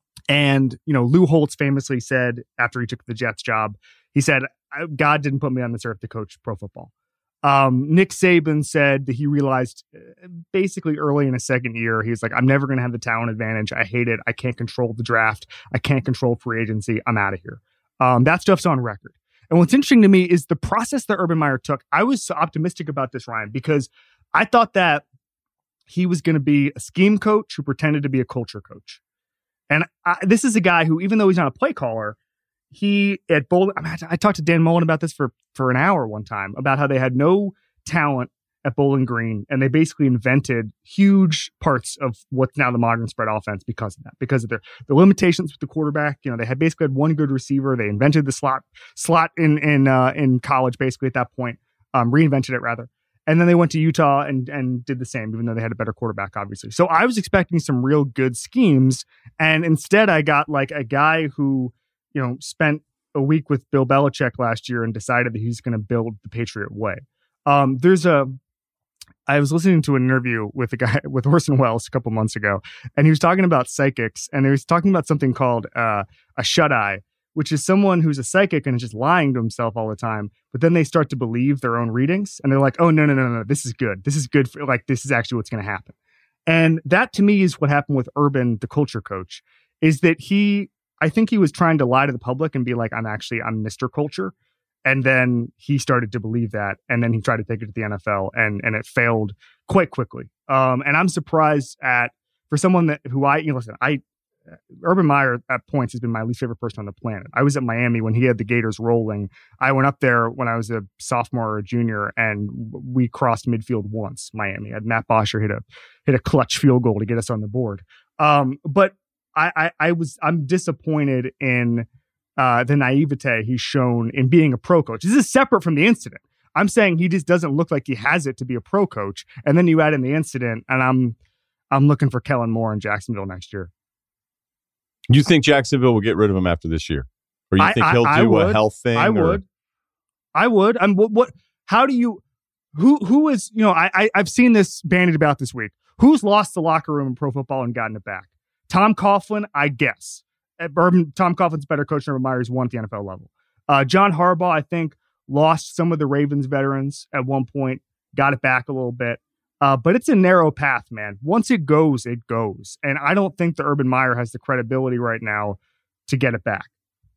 And, you know, Lou Holtz famously said after he took the Jets job, he said, God didn't put me on this earth to coach pro football. Um, Nick Saban said that he realized uh, basically early in his second year, he's like, I'm never going to have the talent advantage. I hate it. I can't control the draft. I can't control free agency. I'm out of here. Um, that stuff's on record. And what's interesting to me is the process that Urban Meyer took. I was so optimistic about this, Ryan, because I thought that he was going to be a scheme coach who pretended to be a culture coach. And I, this is a guy who, even though he's not a play caller, he at Bowling, I, mean, I talked to Dan Mullen about this for, for an hour one time about how they had no talent at Bowling Green, and they basically invented huge parts of what's now the modern spread offense because of that, because of their the limitations with the quarterback. You know, they had basically had one good receiver. They invented the slot slot in in uh, in college basically at that point, um, reinvented it rather. And then they went to Utah and and did the same, even though they had a better quarterback, obviously. So I was expecting some real good schemes, and instead I got like a guy who, you know, spent a week with Bill Belichick last year and decided that he's going to build the Patriot way. Um, there's a, I was listening to an interview with a guy with Orson Welles a couple months ago, and he was talking about psychics, and he was talking about something called uh, a shut-eye, which is someone who's a psychic and is just lying to himself all the time. But then they start to believe their own readings, and they're like, oh, no, no, no, no, this is good. This is good for, like, this is actually what's going to happen. And that to me is what happened with Urban, the culture coach, is that he, I think he was trying to lie to the public and be like, I'm actually, I'm Mister Culture. And then he started to believe that. And then he tried to take it to the N F L, and, and it failed quite quickly. Um, and I'm surprised at, for someone that, who I, you know, listen, I, Urban Meyer at points has been my least favorite person on the planet. I was at Miami when he had the Gators rolling. I went up there when I was a sophomore or a junior, and we crossed midfield once. Miami had Matt Bosher hit a hit a clutch field goal to get us on the board. Um, but I, I, I was I'm disappointed in uh, the naivete he's shown in being a pro coach. This is separate from the incident. I'm saying he just doesn't look like he has it to be a pro coach. And then you add in the incident, and I'm I'm looking for Kellen Moore in Jacksonville next year. You think Jacksonville will get rid of him after this year? Or you I, think I, he'll I do would. a health thing? I or? would. I would. I'm what, what how do you who who is, you know, I, I I've seen this bandied about this week. Who's lost the locker room in pro football and gotten it back? Tom Coughlin, I guess. Urban, Tom Coughlin's better coach than Urban Meyer's won at the N F L level. Uh, John Harbaugh, I think, lost some of the Ravens veterans at one point, got it back a little bit. Uh, but it's a narrow path, man. Once it goes, it goes. And I don't think the Urban Meyer has the credibility right now to get it back.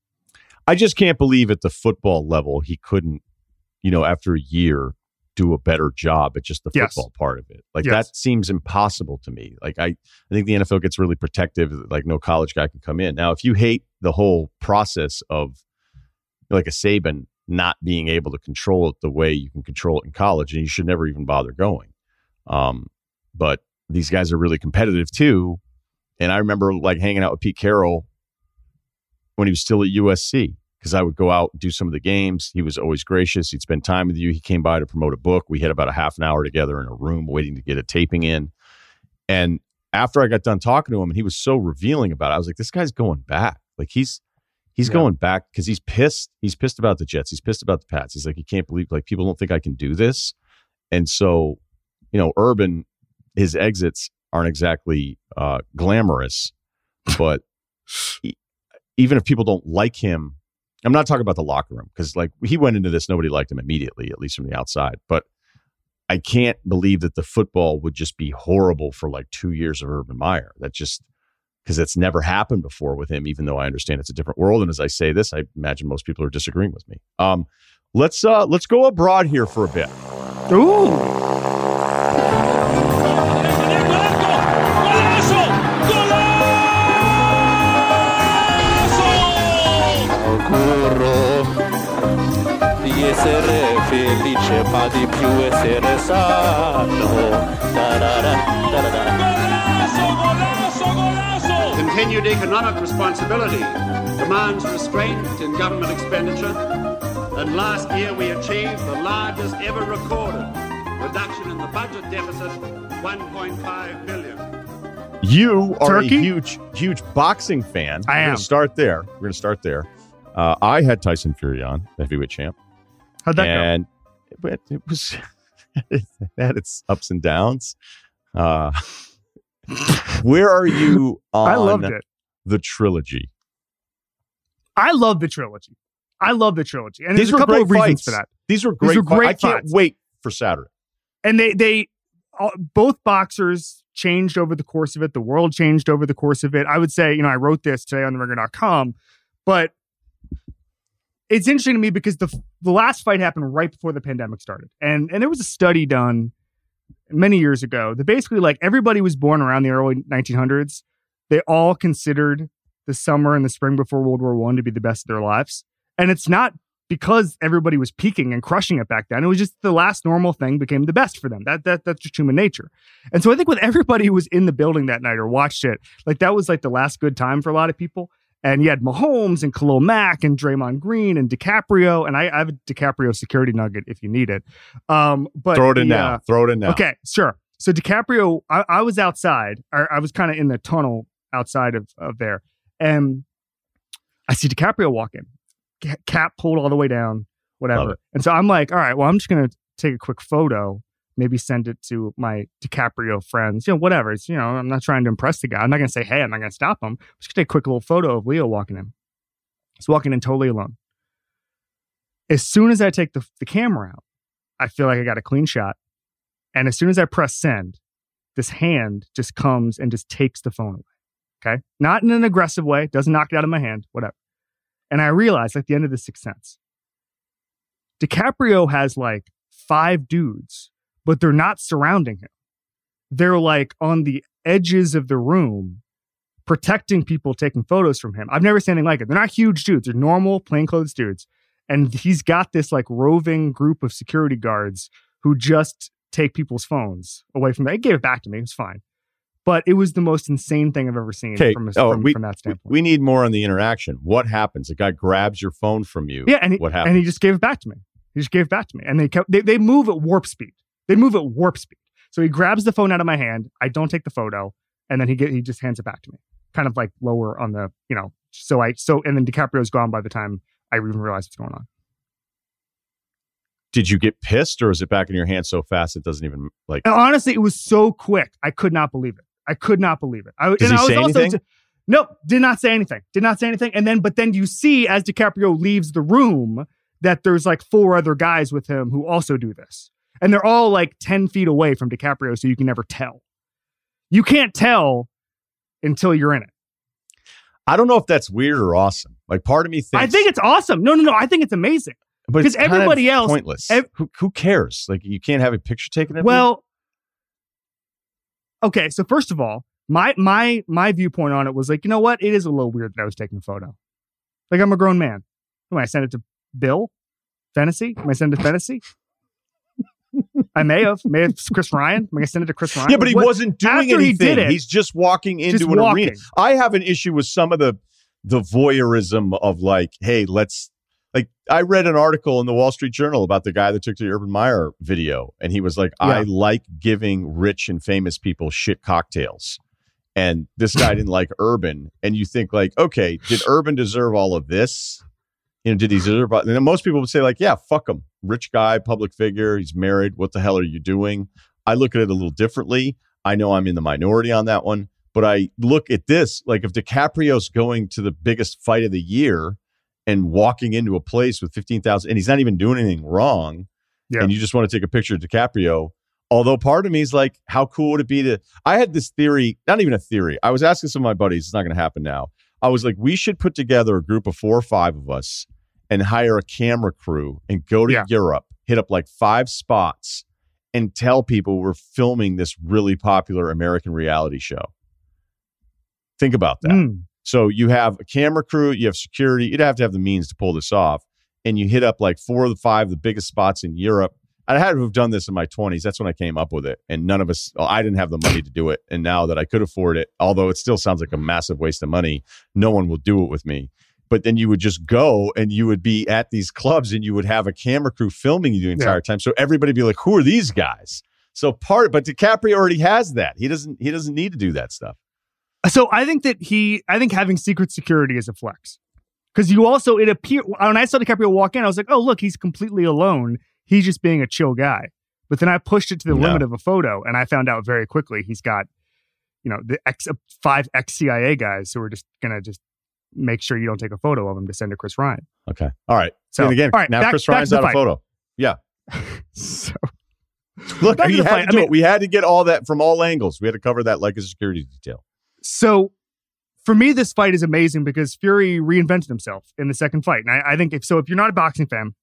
I just can't believe at the football level he couldn't, you know, after a year, do a better job at just the Yes. football part of it. Like Yes. that seems impossible to me. Like I, I think the N F L gets really protective. Like no college guy can come in. Now, if you hate the whole process of like a Saban not being able to control it the way you can control it in college, and you should never even bother going. Um, but these guys are really competitive too. And I remember like hanging out with Pete Carroll when he was still at U S C, because I would go out and do some of the games. He was always gracious. He'd spend time with you. He came by to promote a book. We had about a half an hour together in a room waiting to get a taping in. And after I got done talking to him, and he was so revealing about it, I was like, this guy's going back. Like he's, he's Yeah. going back because he's pissed. He's pissed about the Jets. He's pissed about the Pats. He's like, he can't believe, like, people don't think I can do this. And so, you know, Urban, his exits aren't exactly uh, glamorous, but e- even if people don't like him, I'm not talking about the locker room because like he went into this, nobody liked him immediately, at least from the outside. But I can't believe that the football would just be horrible for like two years of Urban Meyer. That just because it's never happened before with him, even though I understand it's a different world. And as I say this, I imagine most people are disagreeing with me. Um, let's uh, let's go abroad here for a bit. Ooh. Di essere felice ma di più essere sano. Continued economic responsibility demands restraint in government expenditure, and last year we achieved the largest ever recorded reduction in the budget deficit, one point five billion. You are Turkey? a huge, huge boxing fan. I We're am. going to start there. We're going to start there. Uh, I had Tyson Fury on, the heavyweight champ. How'd that and it, it was it had its ups and downs. Uh, where are you go? on I loved it. the trilogy? I love the trilogy. I love the trilogy. And These there's were a couple great of reasons fights. for that. These were great. These were fights. great I can't fights. wait for Saturday. And they, they, all, both boxers changed over the course of it. The world changed over the course of it. I would say, you know, I wrote this today on the ringer dot com, but it's interesting to me because the the last fight happened right before the pandemic started. And and there was a study done many years ago that basically like everybody was born around the early nineteen hundreds. They all considered the summer and the spring before World War One to be the best of their lives. And it's not because everybody was peaking and crushing it back then. It was just the last normal thing became the best for them. That that that's just human nature. And so I think with everybody who was in the building that night or watched it, like that was like the last good time for a lot of people. And you had Mahomes and Khalil Mack and Draymond Green and DiCaprio. And I, I have a DiCaprio security nugget if you need it. Um, but Throw it in the, now. uh, Throw it in now. Okay, sure. So DiCaprio, I, I was outside. I, I was kind of in the tunnel outside of, of there. And I see DiCaprio walk in. Ca- Cap pulled all the way down, Love whatever. it. And so I'm like, all right, well, I'm just going to take a quick photo, maybe send it to my DiCaprio friends, you know, whatever. It's, you know, I'm not trying to impress the guy. I'm not going to say, hey, I'm not going to stop him. I'm just going to take a quick little photo of Leo walking in. He's walking in totally alone. As soon as I take the, the camera out, I feel like I got a clean shot. And as soon as I press send, this hand just comes and just takes the phone away. Okay. Not in an aggressive way. Doesn't knock it out of my hand, whatever. And I realized like the end of The Sixth Sense, DiCaprio has like five dudes, but they're not surrounding him. They're like on the edges of the room, protecting people taking photos from him. I've never seen anything like it. They're not huge dudes. They're normal plainclothes dudes. And he's got this like roving group of security guards who just take people's phones away from them. They gave it back to me. It was fine. But it was the most insane thing I've ever seen Okay. from, a, Oh, from, we, from that we, standpoint. we need more on the interaction. What happens? A guy grabs your phone from you. Yeah, and he, what happens? and he just gave it back to me. He just gave it back to me. And they kept they, they move at warp speed. They move at warp speed. So he grabs the phone out of my hand. I don't take the photo, and then he get he just hands it back to me. Kind of like lower on the, you know, so I so and then DiCaprio's gone by the time I even realize what's going on. Did you get pissed, or is it back in your hand so fast it doesn't even like? And honestly, it was so quick. I could not believe it. I could not believe it. I, Does and he I was say also, anything? Nope, did not say anything. Did not say anything. And then, but then you see as DiCaprio leaves the room that there's like four other guys with him who also do this. And they're all like ten feet away from DiCaprio, so you can never tell. You can't tell until you're in it. I don't know if that's weird or awesome. Like part of me thinks I think it's awesome. No, no, no. I think it's amazing. but it's 'cause kind of everybody else- pointless. ev- who, who cares? Like you can't have a picture taken of you? Well, okay. So first of all, my my my viewpoint on it was like, you know what? It is a little weird that I was taking a photo. Like I'm a grown man. Am I send it to Bill Fennessy? Am I send it to Fennessy? I may have. May have Chris Ryan. Am I gonna send it to Chris Ryan? Yeah, but he What- wasn't doing after he anything. did it- He's just walking into Just an walking. arena. I have an issue with some of the the voyeurism of like, hey, let's like. I read an article in the Wall Street Journal about the guy that took the Urban Meyer video, and he was like, I Yeah. like giving rich and famous people shit cocktails. And this guy didn't like Urban, and you think like, okay, did Urban deserve all of this? You know, did he deserve? And then most people would say like, yeah, fuck him, rich guy, public figure, he's married. What the hell are you doing? I look at it a little differently. I know I'm in the minority on that one, but I look at this, like if DiCaprio's going to the biggest fight of the year and walking into a place with fifteen thousand, and he's not even doing anything wrong, Yeah. and you just want to take a picture of DiCaprio. Although part of me is like, how cool would it be to, I had this theory, not even a theory. I was asking some of my buddies, it's not going to happen now. I was like, we should put together a group of four or five of us and hire a camera crew and go to Yeah. Europe, hit up like five spots and tell people we're filming this really popular American reality show. Think about that. Mm. So you have a camera crew, you have security, you'd have to have the means to pull this off. And you hit up like four of the five, the biggest spots in Europe. I had to have done this in my twenties. That's when I came up with it. And none of us, well, I didn't have the money to do it. And now that I could afford it, although it still sounds like a massive waste of money, no one will do it with me. But then you would just go and you would be at these clubs and you would have a camera crew filming you the entire Yeah. time. So everybody would be like, who are these guys? So part, but DiCaprio already has that. He doesn't, he doesn't need to do that stuff. So I think that he, I think having secret security is a flex. Because you also, it appeared, when I saw DiCaprio walk in, I was like, oh, look, he's completely alone. He's just being a chill guy. But then I pushed it to the No. limit of a photo, and I found out very quickly he's got, you know, the ex, five ex-C I A guys who are just going to just make sure you don't take a photo of him to send to Chris Ryan. Okay. All right. So, and again, all right, now back- Chris back Ryan's to the out of fight. photo. Yeah. So, Look, Back to we the had fight. to I do mean- it. We had to get all that from all angles. We had to cover that like a security detail. so for me, this fight is amazing because Fury reinvented himself in the second fight. And I, I think if so, if you're not a boxing fan,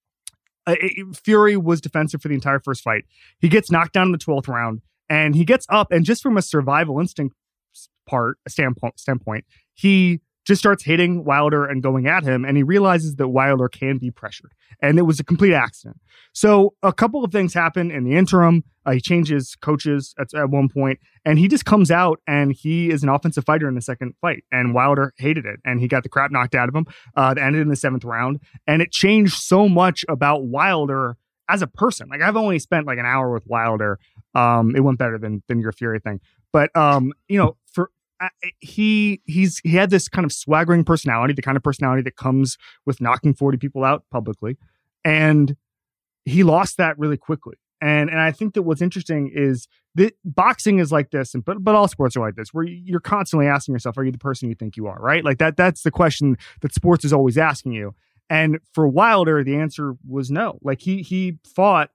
uh, it- Fury was defensive for the entire first fight. He gets knocked down in the twelfth round and he gets up, and just from a survival instinct part standpoint, standpoint, he just starts hitting Wilder and going at him, and he realizes that Wilder can be pressured, and it was a complete accident. So a couple of things happen in the interim. Uh, he changes coaches at, at one point, and he just comes out and he is an offensive fighter in the second fight, and Wilder hated it, and he got the crap knocked out of him. Uh, that ended in the seventh round, and it changed so much about Wilder as a person. Like, I've only spent like an hour with Wilder. Um, it went better than than your Fury thing, but um, you know, for I, he he's he had this kind of swaggering personality, the kind of personality that comes with knocking forty people out publicly, and he lost that really quickly. And and I think that what's interesting is that boxing is like this, and but but all sports are like this, where you're constantly asking yourself, are you the person you think you are, right? Like that that's the question that sports is always asking you. And for Wilder, the answer was no. Like he he fought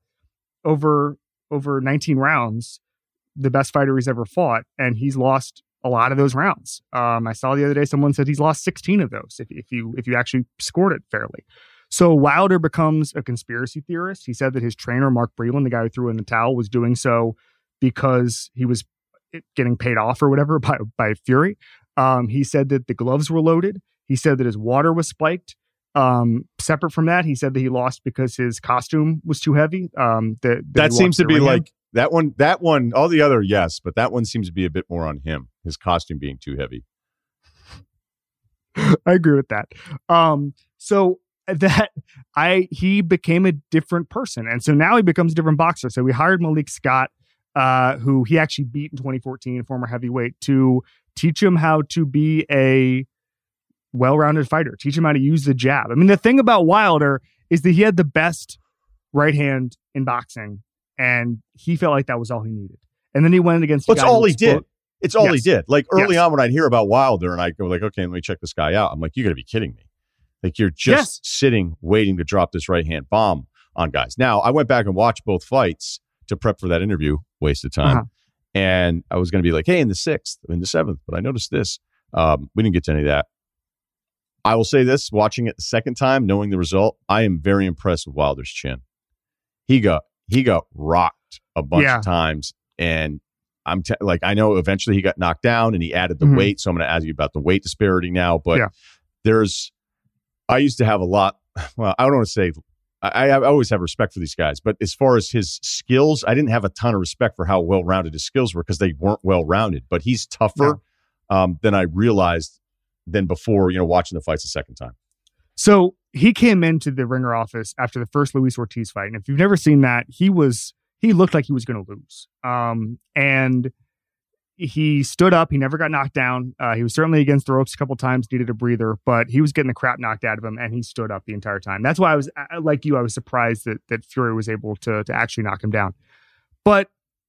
over over nineteen rounds, the best fighter he's ever fought, and he's lost a lot of those rounds. Um, I saw the other day someone said he's lost sixteen of those if if you if you actually scored it fairly. So Wilder becomes a conspiracy theorist. He said that his trainer, Mark Breland, the guy who threw in the towel, was doing so because he was getting paid off or whatever by, by Fury. Um, he said that the gloves were loaded. He said that his water was spiked. Um, separate from that, he said that he lost because his costume was too heavy. Um, that, that, That he seems walked to be the ring in. like that one, that one, all the other, yes, but that one seems to be a bit more on him, his costume being too heavy. I agree with that. Um, so that I he became a different person, and so now he becomes a different boxer. So we hired Malik Scott, uh, who he actually beat in twenty fourteen, a former heavyweight, to teach him how to be a well-rounded fighter, teach him how to use the jab. I mean, the thing about Wilder is that he had the best right hand in boxing, and he felt like that was all he needed. And then he went against. That's all he did. Spoke, It's all he Yes. did. Like early Yes. on when I'd hear about Wilder and I go like, okay, let me check this guy out. I'm like, you got to be kidding me. Like you're just Yes. sitting waiting to drop this right hand bomb on guys. Now I went back and watched both fights to prep for that interview. Waste of time. Uh-huh. And I was going to be like, hey, in the sixth, in the seventh, but I noticed this. Um, we didn't get to any of that. I will say this, watching it the second time, knowing the result, I am very impressed with Wilder's chin. He got he got rocked a bunch Yeah. of times, and I'm te- like, I know eventually he got knocked down and he added the Mhm. weight. So I'm going to ask you about the weight disparity now. But Yeah. there's, I used to have a lot. Well, I don't want to say, I, I always have respect for these guys. But as far as his skills, I didn't have a ton of respect for how well rounded his skills were because they weren't well rounded. But he's tougher um, than I realized than before, you know, watching the fights the second time. So he came into the ringer office after the first Luis Ortiz fight. And if you've never seen that, he was, he looked like he was going to lose. Um, and he stood up. He never got knocked down. Uh, he was certainly against the ropes a couple times, needed a breather, but he was getting the crap knocked out of him, and he stood up the entire time. That's why I was, like you, I was surprised that that Fury was able to, to actually knock him down. But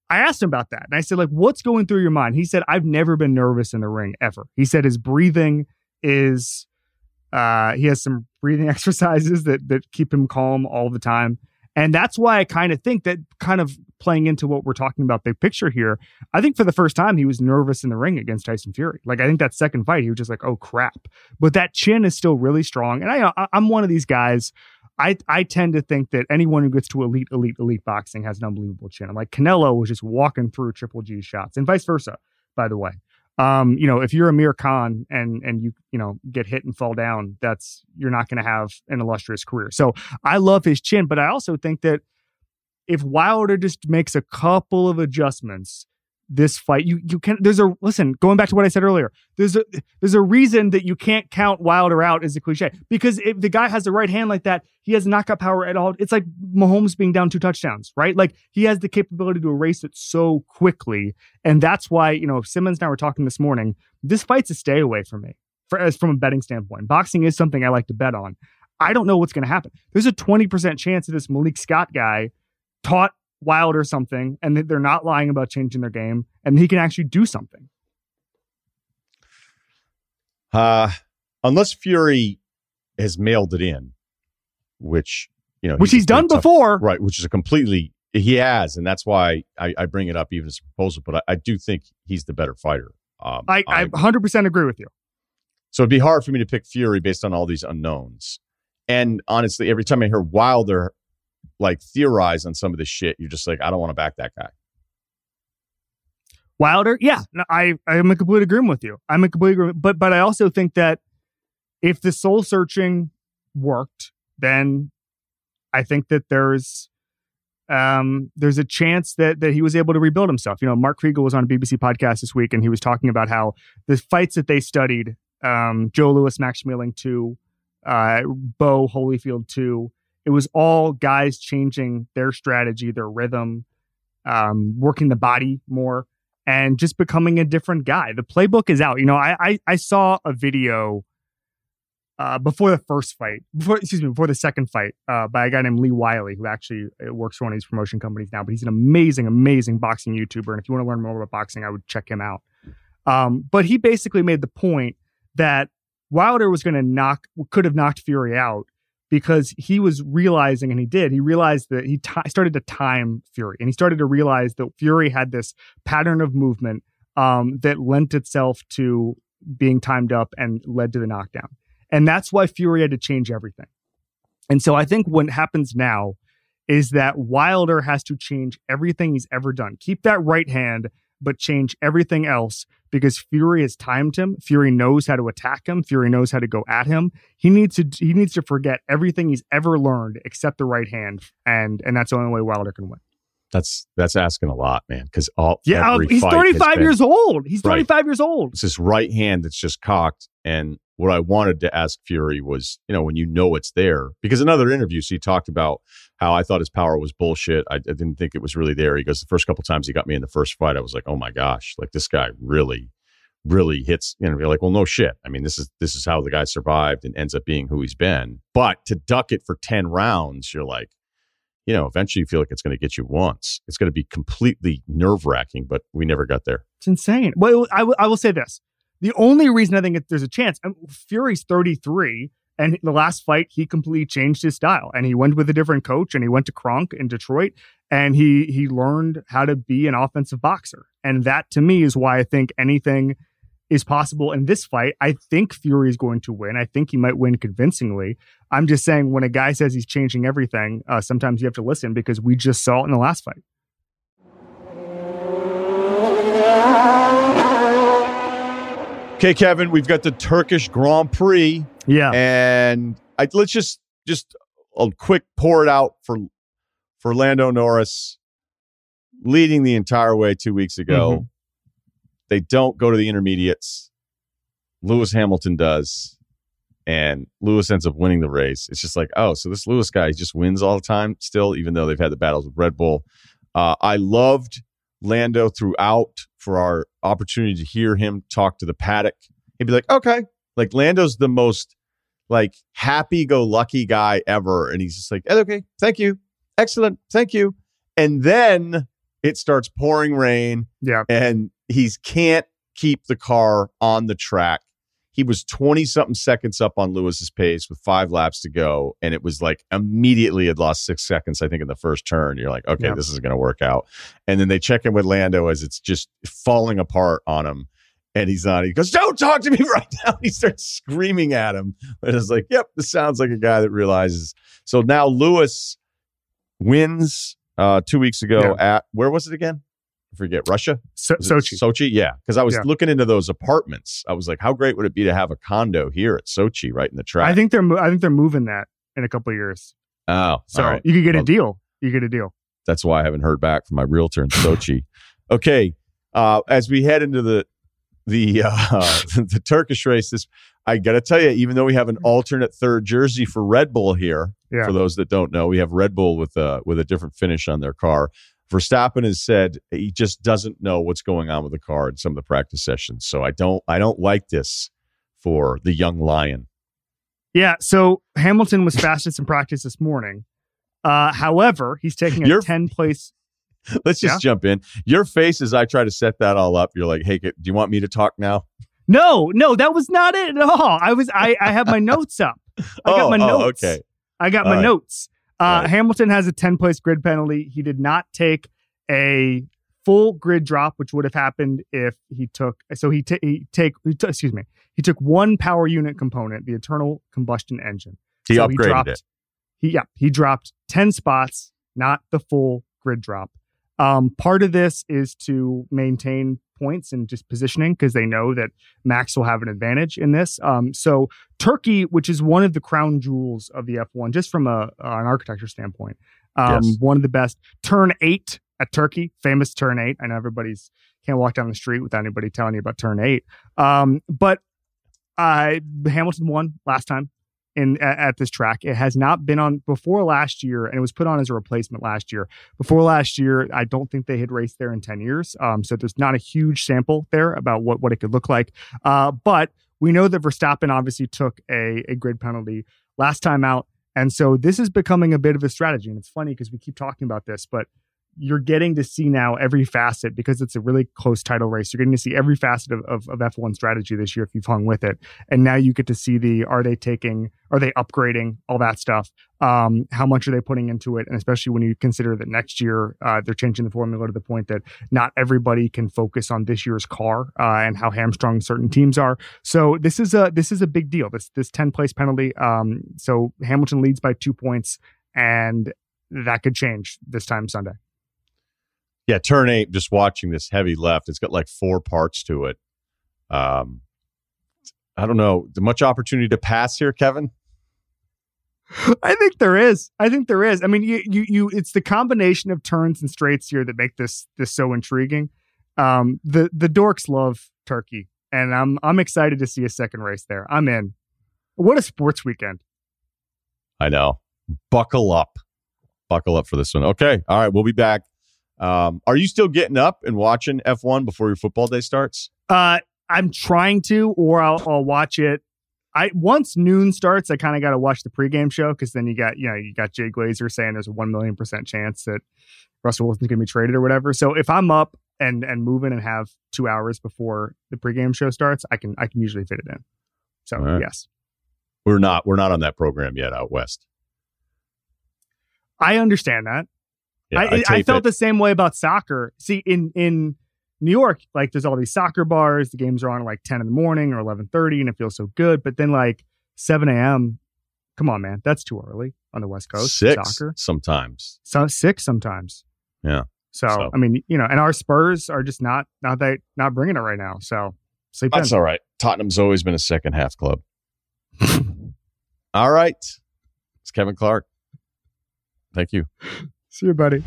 I asked him about that. And I said, like, what's going through your mind? He said, I've never been nervous in the ring ever. He said his breathing is, uh, he has some breathing exercises that that keep him calm all the time. And that's why I kind of think that, kind of playing into what we're talking about, big picture here, I think for the first time he was nervous in the ring against Tyson Fury. Like, I think that second fight, he was just like, oh, crap. But that chin is still really strong. And I, I'm one of these guys, I, I tend to think that anyone who gets to elite, elite, elite boxing has an unbelievable chin. I'm like, Canelo was just walking through Triple G shots, and vice versa, by the way. Um, you know, if you're Amir Khan and and you you know get hit and fall down, that's you're not going to have an illustrious career. So I love his chin, but I also think that if Wilder just makes a couple of adjustments, this fight, you you can there's a listen. Going back to what I said earlier, there's a there's a reason that you can't count Wilder out as a cliche, because if the guy has the right hand like that, he has knockout power at all. It's like Mahomes being down two touchdowns, right? Like, he has the capability to erase it so quickly, and that's why, you know, Simmons and I were talking this morning. This fight's a stay away from me, for, as from a betting standpoint. Boxing is something I like to bet on. I don't know what's going to happen. There's a twenty percent chance that this Malik Scott guy taught Wilder something, and that they're not lying about changing their game, and he can actually do something. Uh, unless Fury has mailed it in, which, you know, which he's, he's done tough, before, right? Which is a completely, he has, and that's why I, I bring it up even as a proposal. But I, I do think he's the better fighter. Um, I, I one hundred percent agree with you. So it'd be hard for me to pick Fury based on all these unknowns. And honestly, every time I hear Wilder like theorize on some of this shit, you're just like, I don't want to back that guy. Wilder, yeah, no, I I'm in complete agreement with you. I'm in complete agreement, but but I also think that if the soul searching worked, then I think that there's um there's a chance that that he was able to rebuild himself. You know, Mark Kriegel was on a B B C podcast this week, and he was talking about how the fights that they studied, um, Joe Louis, Max Schmeling two, uh, Bo Holyfield two. It was all guys changing their strategy, their rhythm, um, working the body more, and just becoming a different guy. The playbook is out. You know, I I, I saw a video uh, before the first fight, before excuse me, before the second fight, uh, by a guy named Lee Wiley, who actually works for one of these promotion companies now. But he's an amazing, amazing boxing YouTuber, and if you want to learn more about boxing, I would check him out. Um, but he basically made the point that Wilder was going to knock, could have knocked Fury out, because he was realizing, and he did, he realized that he t- started to time Fury, and he started to realize that Fury had this pattern of movement um, that lent itself to being timed up and led to the knockdown. And that's why Fury had to change everything. And so I think what happens now is that Wilder has to change everything he's ever done. Keep that right hand, but change everything else, because Fury has timed him. Fury knows how to attack him. Fury knows how to go at him. He needs to he needs to forget everything he's ever learned except the right hand, and and that's the only way Wilder can win. That's that's asking a lot, man. Because all yeah, he's thirty-five years old. He's thirty-five right. years old. It's this right hand that's just cocked. And what I wanted to ask Fury was, you know, when you know it's there, because in other interviews he talked about how I thought his power was bullshit. I, I didn't think it was really there. He goes, the first couple times he got me in the first fight, I was like, oh my gosh, like this guy really, really hits. You know, you're like, well, no shit. I mean, this is this is how the guy survived and ends up being who he's been. But to duck it for ten rounds, you're like, you know, eventually you feel like it's going to get you once. It's going to be completely nerve wracking, but we never got there. It's insane. Well, I, w- I will say this. The only reason I think it, there's a chance, I mean, Fury's thirty-three, and the last fight, he completely changed his style, and he went with a different coach, and he went to Kronk in Detroit, and he he learned how to be an offensive boxer. And that, to me, is why I think anything is possible in this fight. I think Fury is going to win. I think he might win convincingly. I'm just saying, when a guy says he's changing everything, uh, sometimes you have to listen, because we just saw it in the last fight. Okay, Kevin, we've got the Turkish Grand Prix. Yeah. And I, let's just just a quick pour it out for for Lando Norris, leading the entire way two weeks ago. Mm-hmm. They don't go to the intermediates. Lewis Hamilton does. And Lewis ends up winning the race. It's just like, oh, so this Lewis guy just wins all the time still, even though they've had the battles with Red Bull. Uh, I loved Lando throughout for our opportunity to hear him talk to the paddock. He'd be like, okay. Like, Lando's the most like happy-go-lucky guy ever. And he's just like, okay, thank you. Excellent. Thank you. And then it starts pouring rain. Yeah. And he can't keep the car on the track. He was twenty something seconds up on Lewis's pace with five laps to go. And it was like immediately had lost six seconds, I think, in the first turn. You're like, okay, yeah. this is going to work out. And then they check in with Lando as it's just falling apart on him. And he's not. He goes, don't talk to me right now. He starts screaming at him. And it's like, yep, this sounds like a guy that realizes. So now Lewis wins uh, two weeks ago yeah. at, where was it again? I forget, Russia? So, Sochi. Sochi, yeah. Because I was yeah. looking into those apartments. I was like, how great would it be to have a condo here at Sochi, right in the track? I think they're I think they're moving that in a couple of years. Oh, so right. you could get well, a deal. You get a deal. That's why I haven't heard back from my realtor in Sochi. Okay, uh, as we head into the the uh, the Turkish race, this I got to tell you, even though we have an alternate third jersey for Red Bull here, yeah. for those that don't know, we have Red Bull with a with a different finish on their car. Verstappen has said he just doesn't know what's going on with the car in some of the practice sessions. So I don't I don't like this for the young lion. Yeah. So Hamilton was fastest in practice this morning. Uh, however, he's taking a You're, ten place. Let's just yeah? jump in. Your face as I try to set that all up. You're like, hey, do you want me to talk now? No, no, that was not it at all. I was I I have my notes up. I oh, got my oh, notes. Okay. I got all my right. notes. Uh, right. Hamilton has a ten place grid penalty. He did not take a full grid drop, which would have happened if he took. So he, t- he take. He t- excuse me. He took one power unit component, the internal combustion engine. He so upgraded he dropped, it. He yeah. He dropped ten spots, not the full grid drop. Um, part of this is to maintain points and just positioning because they know that Max will have an advantage in this. Um, so Turkey, which is one of the crown jewels of the F one, just from a an architecture standpoint, um, yes. one of the best. Turn eight at Turkey, famous turn eight. I know everybody's can't walk down the street without anybody telling you about turn eight. Um, but uh, Hamilton won last time. In at, at this track. It has not been on before last year, and it was put on as a replacement last year. Before last year, I don't think they had raced there in ten years. Um, so there's not a huge sample there about what, what it could look like. Uh, but we know that Verstappen obviously took a, a grid penalty last time out. And so this is becoming a bit of a strategy. And it's funny because we keep talking about this, but you're getting to see now every facet because it's a really close title race. You're getting to see every facet of, of, of F one strategy this year if you've hung with it. And now you get to see the, are they taking, are they upgrading, all that stuff? Um, how much are they putting into it? And especially when you consider that next year uh, they're changing the formula to the point that not everybody can focus on this year's car uh, and how hamstrung certain teams are. So this is a, this is a big deal. This, this ten place penalty. Um, so Hamilton leads by two points and that could change this time Sunday. Yeah, turn eight, just watching this heavy left, it's got like four parts to it. Um, I don't know. Much opportunity to pass here, Kevin? I think there is. I think there is. I mean, you, you, you. It's the combination of turns and straights here that make this this so intriguing. Um, the the dorks love Turkey, and I'm I'm excited to see a second race there. I'm in. What a sports weekend! I know. Buckle up, buckle up for this one. Okay, all right, we'll be back. Um, are you still getting up and watching F one before your football day starts? Uh, I'm trying to, or I'll, I'll watch it. I once noon starts, I kind of got to watch the pregame show because then you got, you know, you got Jay Glazer saying there's a one million percent chance that Russell Wilson's going to be traded or whatever. So if I'm up and and moving and have two hours before the pregame show starts, I can I can usually fit it in. So right. Yes, we're not we're not on that program yet out west. I understand that. Yeah, I, I, I felt it. the same way about soccer. See, in, in New York, like there's all these soccer bars. The games are on at like ten in the morning or eleven thirty, and it feels so good. But then like seven a.m., come on, man. That's too early on the West Coast. Six soccer. sometimes. So six sometimes. Yeah. So, so, I mean, you know, and our Spurs are just not not that not bringing it right now. So sleep That's in. all right. Tottenham's always been a second half club. All right. It's Kevin Clark. Thank you. See you, buddy.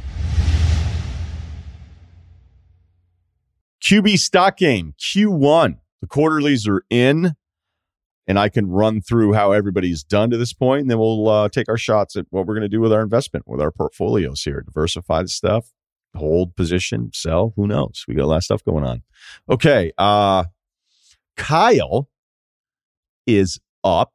Q B stock game, Q one. The quarterlies are in, and I can run through how everybody's done to this point, and then we'll uh, take our shots at what we're going to do with our investment, with our portfolios here. Diversify the stuff, hold position, sell, who knows? We got a lot of stuff going on. Okay, uh, Kyle is up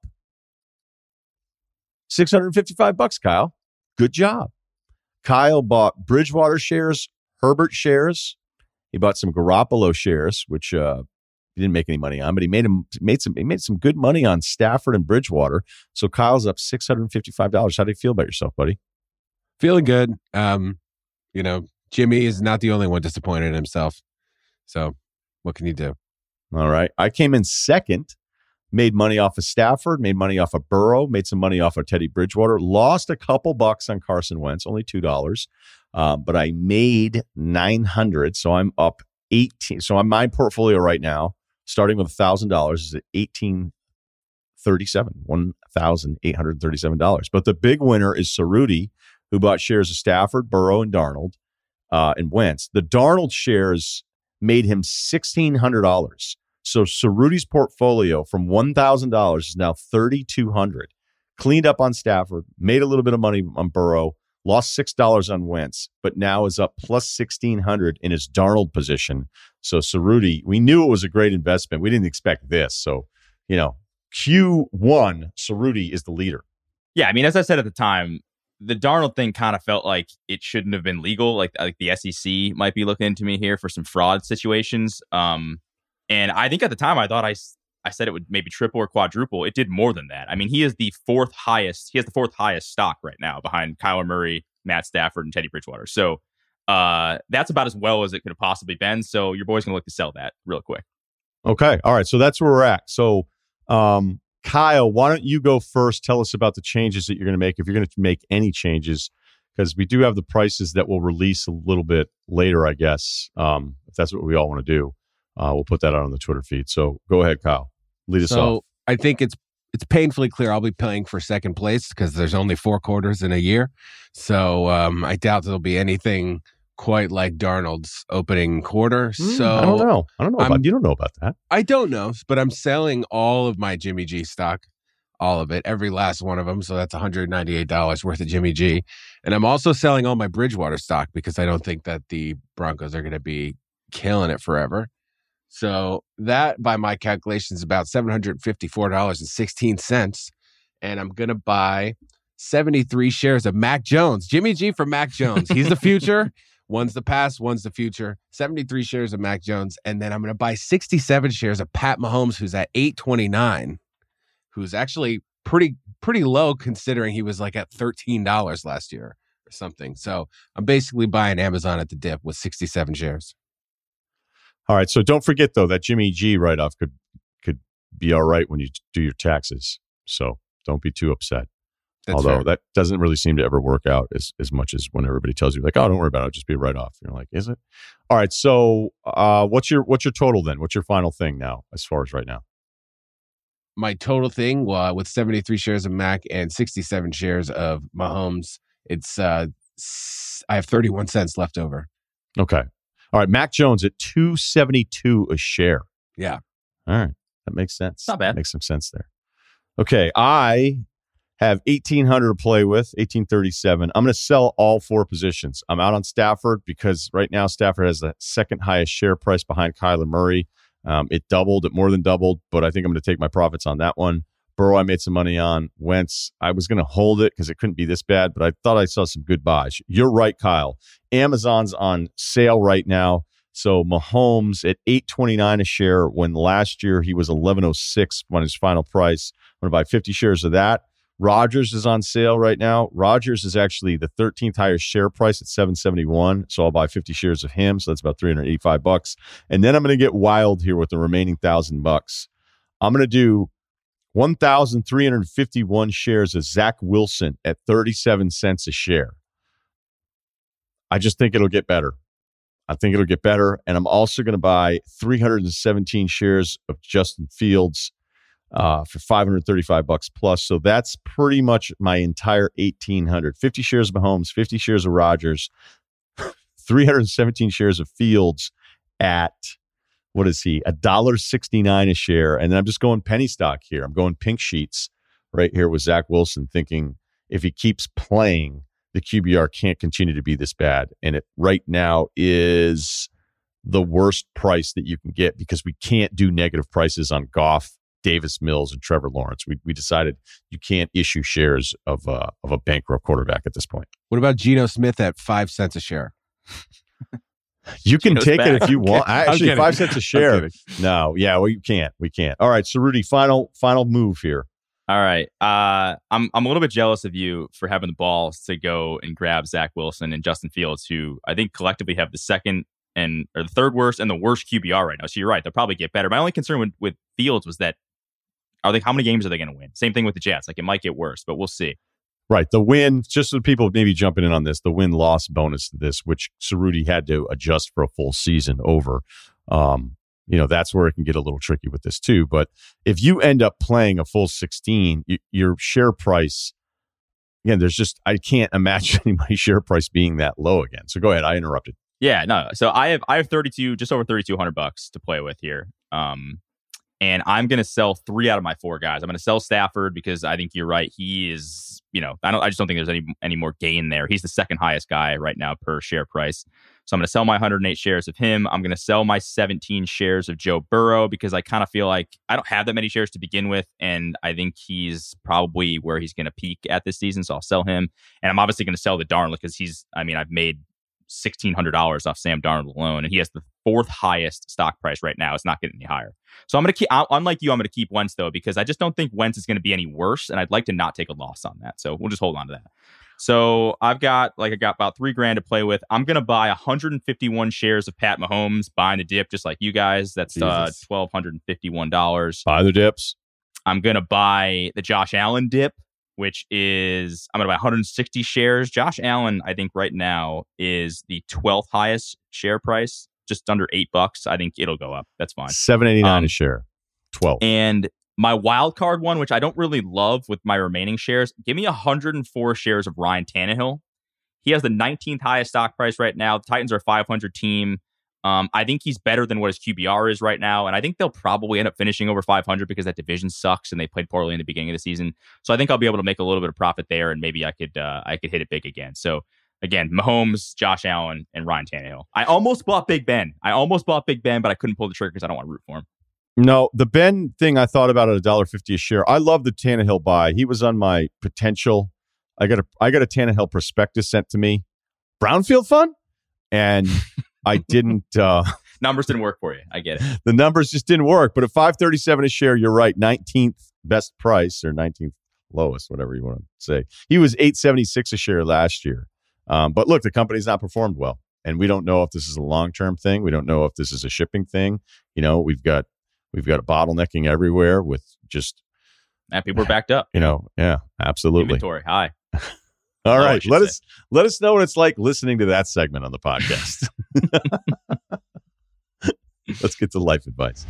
six hundred fifty-five bucks, Kyle. Good job. Kyle bought Bridgewater shares, Herbert shares. He bought some Garoppolo shares, which uh, he didn't make any money on, but he made him made some he made some good money on Stafford and Bridgewater. So Kyle's up six hundred and fifty five dollars. How do you feel about yourself, buddy? Feeling good. Um, you know, Jimmy is not the only one disappointed in himself. So what can you do? All right. I came in second, made money off of Stafford, made money off of Burrow, made some money off of Teddy Bridgewater, lost a couple bucks on Carson Wentz, only two dollars. Uh, but I made nine hundred. So I'm up eighteen. So on my portfolio right now, starting with one thousand dollars, is at eighteen thirty-seven, one thousand eight hundred thirty-seven dollars. But the big winner is Cerruti, who bought shares of Stafford, Burrow, and Darnold, uh, and Wentz. The Darnold shares made him sixteen hundred dollars. So Cerruti's portfolio from one thousand dollars is now thirty-two hundred dollars. Cleaned up on Stafford, made a little bit of money on Burrow, lost six dollars on Wentz, but now is up plus sixteen hundred dollars in his Darnold position. So Cerruti, we knew it was a great investment. We didn't expect this. So, you know, Q one, Cerruti is the leader. Yeah, I mean, as I said at the time, the Darnold thing kind of felt like it shouldn't have been legal. Like, like the S E C might be looking into me here for some fraud situations. Um, and I think at the time I thought I, I said it would maybe triple or quadruple. It did more than that. I mean, he is the fourth highest. He has the fourth highest stock right now behind Kyler Murray, Matt Stafford, and Teddy Bridgewater. So uh, that's about as well as it could have possibly been. So your boy's going to look to sell that real quick. Okay. All right. So that's where we're at. So, um, Kyle, why don't you go first? Tell us about the changes that you're going to make, if you're going to make any changes, because we do have the prices that we'll release a little bit later, I guess, um, if that's what we all want to do. Uh, we'll put that out on the Twitter feed. So go ahead, Kyle. Lead us so off. I think it's it's painfully clear I'll be playing for second place because there's only four quarters in a year. So um, I doubt there'll be anything quite like Darnold's opening quarter. Mm, so I don't know. I don't know. I'm, about, you don't know about that. I don't know, but I'm selling all of my Jimmy G stock, all of it, every last one of them. So that's one hundred ninety-eight dollars worth of Jimmy G. And I'm also selling all my Bridgewater stock because I don't think that the Broncos are going to be killing it forever. So that, by my calculations, is about seven hundred fifty-four dollars and sixteen cents. And I'm going to buy seventy-three shares of Mac Jones. Jimmy G for Mac Jones. He's the future. One's the past, one's the future. seventy-three shares of Mac Jones. And then I'm going to buy sixty-seven shares of Pat Mahomes, who's at eight twenty-nine, who's actually pretty pretty low considering he was like at thirteen dollars last year or something. So I'm basically buying Amazon at the dip with sixty-seven shares. All right. So don't forget, though, that Jimmy G write-off could could be all right when you do your taxes. So don't be too upset. That's Although fair. that doesn't really seem to ever work out as, as much as when everybody tells you, like, oh, don't worry about it. It'll just be a write-off. You're like, is it? All right. So uh, what's your what's your total then? What's your final thing now as far as right now? My total thing uh, with seventy-three shares of Mac and sixty-seven shares of Mahomes, it's uh, I have thirty-one cents left over. Okay. All right. Mac Jones at two seventy-two a share. Yeah. All right. That makes sense. Not bad. Makes some sense there. Okay. I have eighteen hundred to play with, eighteen thirty-seven. I'm going to sell all four positions. I'm out on Stafford because right now Stafford has the second highest share price behind Kyler Murray. Um, it doubled, it more than doubled, but I think I'm going to take my profits on that one. Burrow, I made some money on. Wentz, I was going to hold it because it couldn't be this bad, but I thought I saw some good buys. You're right, Kyle. Amazon's on sale right now. So Mahomes at eight twenty-nine a share when last year he was eleven oh six on his final price. I'm going to buy fifty shares of that. Rodgers is on sale right now. Rodgers is actually the thirteenth highest share price at seven seventy-one. So I'll buy fifty shares of him. So that's about three hundred eighty-five bucks. And then I'm going to get wild here with the remaining thousand bucks. I'm going to do one thousand three hundred fifty-one shares of Zach Wilson at thirty-seven cents a share. I just think it'll get better. I think it'll get better. And I'm also going to buy three hundred seventeen shares of Justin Fields uh, for five hundred thirty-five bucks plus. So that's pretty much my entire eighteen hundred. fifty shares of Mahomes, fifty shares of Rodgers, three hundred seventeen shares of Fields at, what is he, one dollar sixty-nine a share. And then I'm just going penny stock here. I'm going pink sheets right here with Zach Wilson, thinking if he keeps playing, the Q B R can't continue to be this bad. And it right now is the worst price that you can get because we can't do negative prices on Goff, Davis Mills, and Trevor Lawrence. We we decided you can't issue shares of uh, of a bankrupt quarterback at this point. What about Geno Smith at five cents a share? You can Goes take back. it if you want. I'm Actually, kidding. five cents a I'm share. kidding. No, yeah, well, you can't. We can't. All right, so Rudy, final final move here. All right. Uh, I'm I'm a little bit jealous of you for having the balls to go and grab Zach Wilson and Justin Fields, who I think collectively have the second and or the third worst and the worst Q B R right now. So you're right; they'll probably get better. My only concern with, with Fields was that are they how many games are they going to win? Same thing with the Jets. Like it might get worse, but we'll see. Right, the win. Just so people maybe jumping in on this, the win loss bonus to this, which Cerruti had to adjust for a full season over. Um, You know, that's where it can get a little tricky with this too. But if you end up playing a full sixteen, y- your share price, again, there's just, I can't imagine anybody's share price being that low again. So go ahead. I interrupted. Yeah, no. So I have I have thirty-two, just over thirty-two hundred bucks to play with here. Um, and I'm going to sell three out of my four guys. I'm going to sell Stafford because I think you're right. He is, you know, I don't. I just don't think there's any any more gain there. He's the second highest guy right now per share price. So I'm going to sell my one hundred eight shares of him. I'm going to sell my seventeen shares of Joe Burrow because I kind of feel like I don't have that many shares to begin with. And I think he's probably where he's going to peak at this season. So I'll sell him. And I'm obviously going to sell the Darnold because he's, I mean, I've made sixteen hundred dollars off Sam Darnold alone. And he has the fourth highest stock price right now. It's not getting any higher. So I'm going to keep, unlike you, I'm going to keep Wentz though, because I just don't think Wentz is going to be any worse. And I'd like to not take a loss on that. So we'll just hold on to that. So I've got like I got about three grand to play with. I'm gonna buy one hundred fifty-one shares of Pat Mahomes, buying the dip just like you guys. That's uh, one thousand two hundred fifty-one dollars. Buy the dips. I'm gonna buy the Josh Allen dip, which is I'm gonna buy one hundred sixty shares. Josh Allen, I think right now is the twelfth highest share price, just under eight bucks. I think it'll go up. That's fine. seven eighty-nine Um, a share. twelve. And my wild card one, which I don't really love with my remaining shares, give me one hundred four shares of Ryan Tannehill. He has the nineteenth highest stock price right now. The Titans are a five hundred team. Um, I think he's better than what his Q B R is right now. And I think they'll probably end up finishing over five hundred because that division sucks and they played poorly in the beginning of the season. So I think I'll be able to make a little bit of profit there and maybe I could uh, I could hit it big again. So again, Mahomes, Josh Allen, and Ryan Tannehill. I almost bought Big Ben. I almost bought Big Ben, but I couldn't pull the trigger because I don't want to root for him. No, the Ben thing I thought about at one dollar fifty a share. I love the Tannehill buy. He was on my potential. I got a I got a Tannehill prospectus sent to me. Brownfield fund? And I didn't uh Numbers didn't work for you. I get it. the numbers just didn't work. But at five thirty-seven a share, you're right. nineteenth best price or nineteenth lowest, whatever you want to say. He was eight seventy-six a share last year. Um, but look, the company's not performed well. And we don't know if this is a long-term thing. We don't know if this is a shipping thing. You know, we've got We've got a bottlenecking everywhere with just... And people are backed up. You know, yeah, absolutely. Inventory high. All Oh, I right, should let say. us let us know what it's like listening to that segment on the podcast. Let's get to life advice.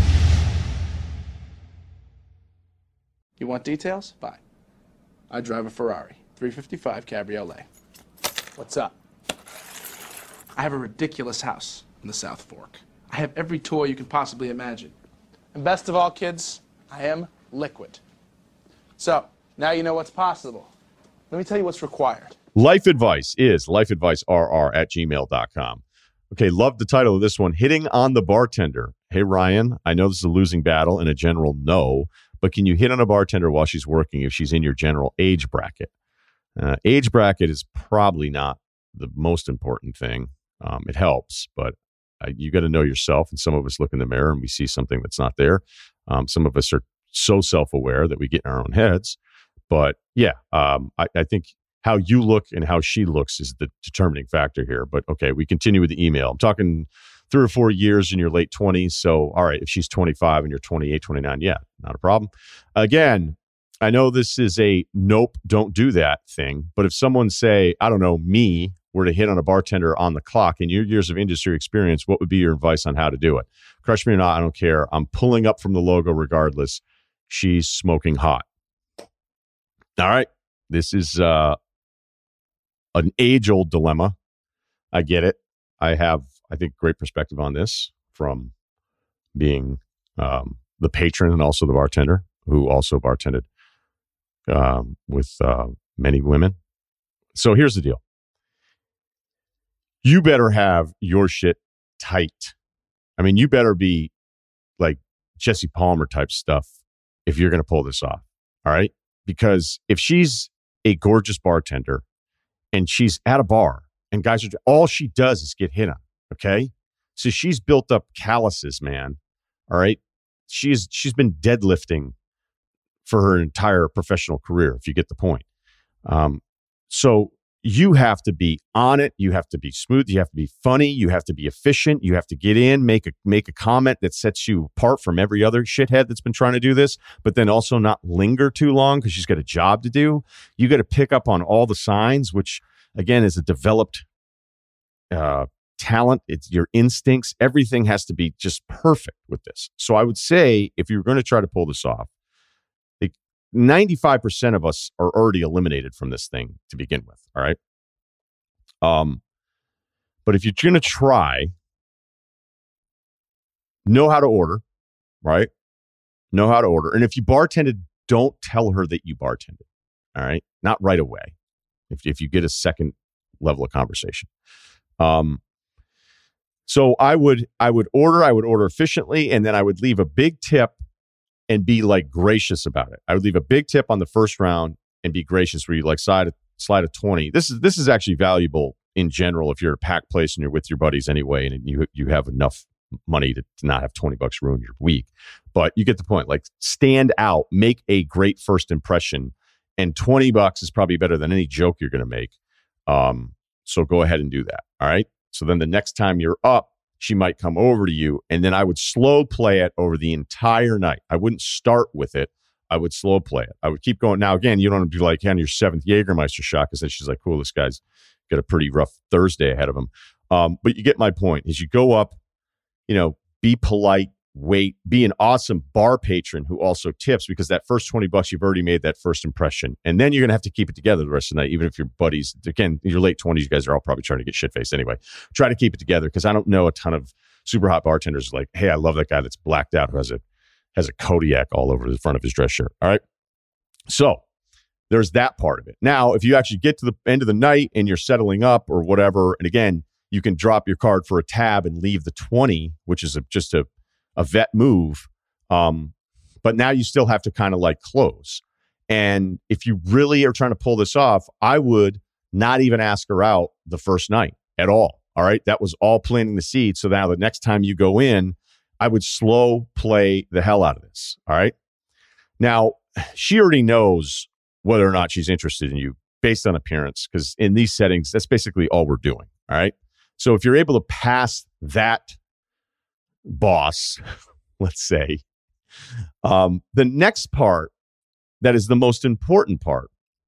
You want details? Fine. I drive a Ferrari, three fifty-five Cabriolet. What's up? I have a ridiculous house in the South Fork. I have every toy you can possibly imagine. And best of all, kids, I am liquid. So, now you know what's possible. Let me tell you what's required. Life advice is lifeadvicerr at gmail dot com. Okay, love the title of this one, Hitting on the Bartender. Hey, Ryan, I know this is a losing battle and a general no, but can you hit on a bartender while she's working if she's in your general age bracket? Uh, age bracket is probably not the most important thing. Um, it helps, but uh, you got to know yourself. And some of us look in the mirror and we see something that's not there. Um, some of us are so self-aware that we get in our own heads. But yeah, um, I, I think how you look and how she looks is the determining factor here. But okay, we continue with the email. I'm talking three or four years in your late twenties. So, all right, if she's twenty-five and you're twenty-eight, twenty-nine, yeah, not a problem. Again, I know this is a nope, don't do that thing. But if someone say, I don't know, me, were to hit on a bartender on the clock in your years of industry experience, what would be your advice on how to do it? Crush me or not, I don't care. I'm pulling up from the logo regardless. She's smoking hot. All right. This is uh, an age-old dilemma. I get it. I have, I think, great perspective on this from being um, the patron and also the bartender who also bartended um, with uh, many women. So here's the deal. You better have your shit tight. I mean, you better be like Jesse Palmer type stuff if you're going to pull this off. All right. Because if she's a gorgeous bartender and she's at a bar and guys are, all she does is get hit on. Okay. So she's built up calluses, man. All right. She's, she's been deadlifting for her entire professional career, if you get the point. Um, so you have to be on it. You have to be smooth. You have to be funny. You have to be efficient. You have to get in, make a make a comment that sets you apart from every other shithead that's been trying to do this, but then also not linger too long because she's got a job to do. You got to pick up on all the signs, which again is a developed uh, talent. It's your instincts. Everything has to be just perfect with this. So I would say if you're going to try to pull this off, ninety-five percent of us are already eliminated from this thing to begin with. All right. Um, but if you're going to try, know how to order, right? Know how to order. And if you bartended, don't tell her that you bartended. All right. Not right away. If, if you get a second level of conversation. Um, so I would, I would order, I would order efficiently, and then I would leave a big tip and be like gracious about it. I would leave a big tip on the first round and be gracious where you like slide a, slide a twenty. This is this is actually valuable in general if you're at a packed place and you're with your buddies anyway and you you have enough money to, to not have twenty bucks ruin your week. But you get the point. Like stand out, make a great first impression, and twenty bucks is probably better than any joke you're going to make. Um, so go ahead and do that. All right. So then the next time you're up, she might come over to you, and then I would slow play it over the entire night. I wouldn't start with it. I would slow play it. I would keep going. Now, again, you don't have to be like on your seventh Jägermeister shot because then she's like, cool, this guy's got a pretty rough Thursday ahead of him. Um, but you get my point. As you go up, you know, be polite, wait, be an awesome bar patron who also tips because that first twenty bucks, you've already made that first impression. And then you're going to have to keep it together the rest of the night, even if your buddies, again, your late twenties, you guys are all probably trying to get shit-faced anyway. Try to keep it together because I don't know a ton of super hot bartenders like, hey, I love that guy that's blacked out who has a, has a Kodiak all over the front of his dress shirt. All right. So there's that part of it. Now, if you actually get to the end of the night and you're settling up or whatever, and again, you can drop your card for a tab and leave the twenty, which is a, just a, a vet move. Um, but now you still have to kind of like close. And if you really are trying to pull this off, I would not even ask her out the first night at all. All right. That was all planting the seed. So now the next time you go in, I would slow play the hell out of this. All right. Now, she already knows whether or not she's interested in you based on appearance, because in these settings, that's basically all we're doing. All right. So if you're able to pass that boss, let's say, um, the next part that is the most important part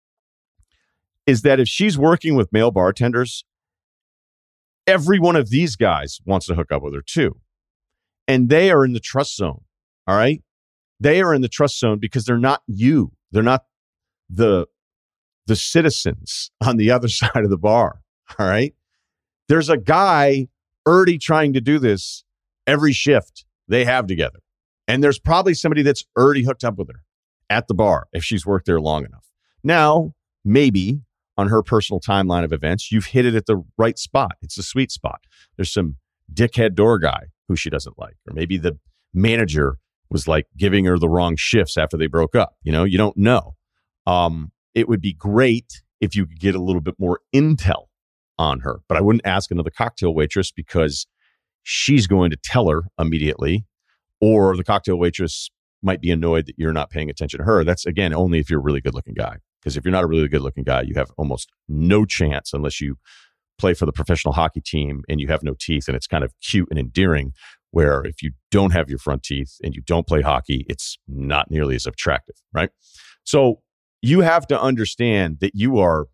is that if she's working with male bartenders, every one of these guys wants to hook up with her too. And they are in the trust zone. All right. They are in the trust zone because they're not you. They're not the, the citizens on the other side of the bar. All right. There's a guy already trying to do this every shift they have together. And there's probably somebody that's already hooked up with her at the bar if she's worked there long enough. Now, maybe on her personal timeline of events, you've hit it at the right spot. It's a sweet spot. There's some dickhead door guy who she doesn't like, or maybe the manager was like giving her the wrong shifts after they broke up. You know, you don't know. Um, it would be great if you could get a little bit more intel on her, but I wouldn't ask another cocktail waitress because she's going to tell her immediately, or the cocktail waitress might be annoyed that you're not paying attention to her. That's, again, only if you're a really good looking guy. Because if you're not a really good looking guy, you have almost no chance unless you play for the professional hockey team and you have no teeth and it's kind of cute and endearing, where if you don't have your front teeth and you don't play hockey, it's not nearly as attractive, right? So you have to understand that you are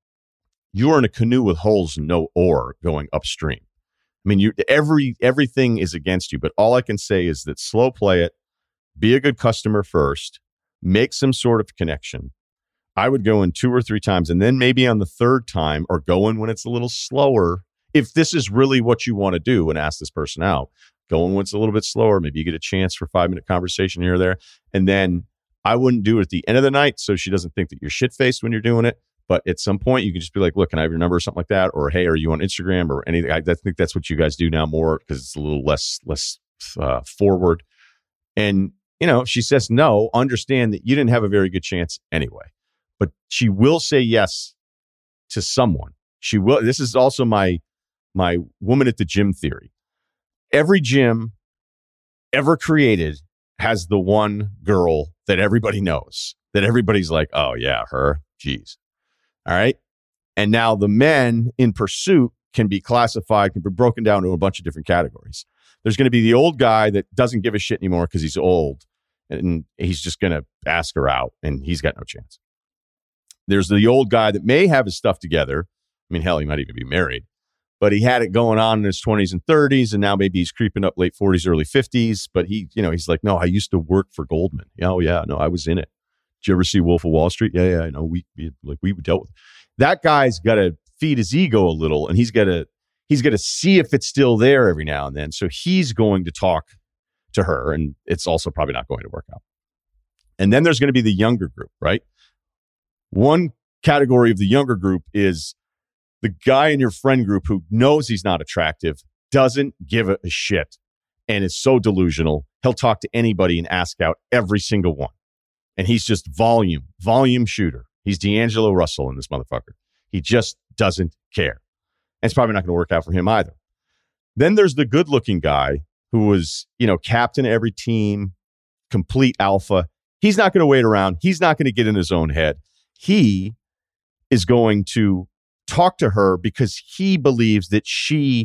you are in a canoe with holes and no oar going upstream. I mean, you every everything is against you, but all I can say is that slow play it, be a good customer first, make some sort of connection. I would go in two or three times, and then maybe on the third time, or go in when it's a little slower. If this is really what you want to do and ask this person out, go in when it's a little bit slower. Maybe you get a chance for a five minute conversation here or there. And then I wouldn't do it at the end of the night so she doesn't think that you're shit faced when you're doing it. But at some point, you can just be like, look, can I have your number or something like that? Or, hey, are you on Instagram or anything? I, I think that's what you guys do now more because it's a little less less uh, forward. And, you know, if she says no, understand that you didn't have a very good chance anyway. But she will say yes to someone. She will. This is also my my woman at the gym theory. Every gym ever created has the one girl that everybody knows, that everybody's like, oh, yeah, her. Geez. All right. And now the men in pursuit can be classified, can be broken down to a bunch of different categories. There's going to be the old guy that doesn't give a shit anymore because he's old and he's just going to ask her out and he's got no chance. There's the old guy that may have his stuff together. I mean, hell, he might even be married, but he had it going on in his twenties and thirties, and now maybe he's creeping up late forties, early fifties. But he, you know, he's like, no, I used to work for Goldman. Oh yeah, no, I was in it. Did you ever see Wolf of Wall Street? Yeah, yeah, I know. We, we like we dealt with it. That guy's got to feed his ego a little, and he's got to he's got to see if it's still there every now and then. So he's going to talk to her, and it's also probably not going to work out. And then there's going to be the younger group, right? One category of the younger group is the guy in your friend group who knows he's not attractive, doesn't give a shit, and is so delusional, he'll talk to anybody and ask out every single one. And he's just volume, volume shooter. He's D'Angelo Russell in this motherfucker. He just doesn't care. And it's probably not going to work out for him either. Then there's the good-looking guy who was, you know, captain of every team, complete alpha. He's not going to wait around. He's not going to get in his own head. He is going to talk to her because he believes that she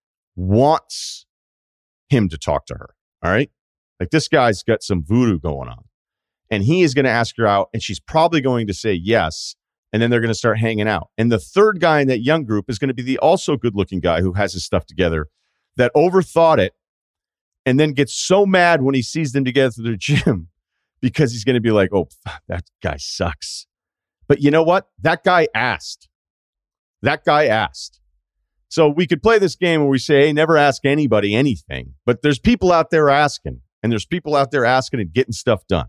wants him to talk to her. All right. Like this guy's got some voodoo going on and he is going to ask her out and she's probably going to say yes. And then they're going to start hanging out. And the third guy in that young group is going to be the also good looking guy who has his stuff together that overthought it and then gets so mad when he sees them together at the gym because he's going to be like, oh, that guy sucks. But you know what? That guy asked. That guy asked. So we could play this game where we say, hey, never ask anybody anything. But there's people out there asking, and there's people out there asking and getting stuff done.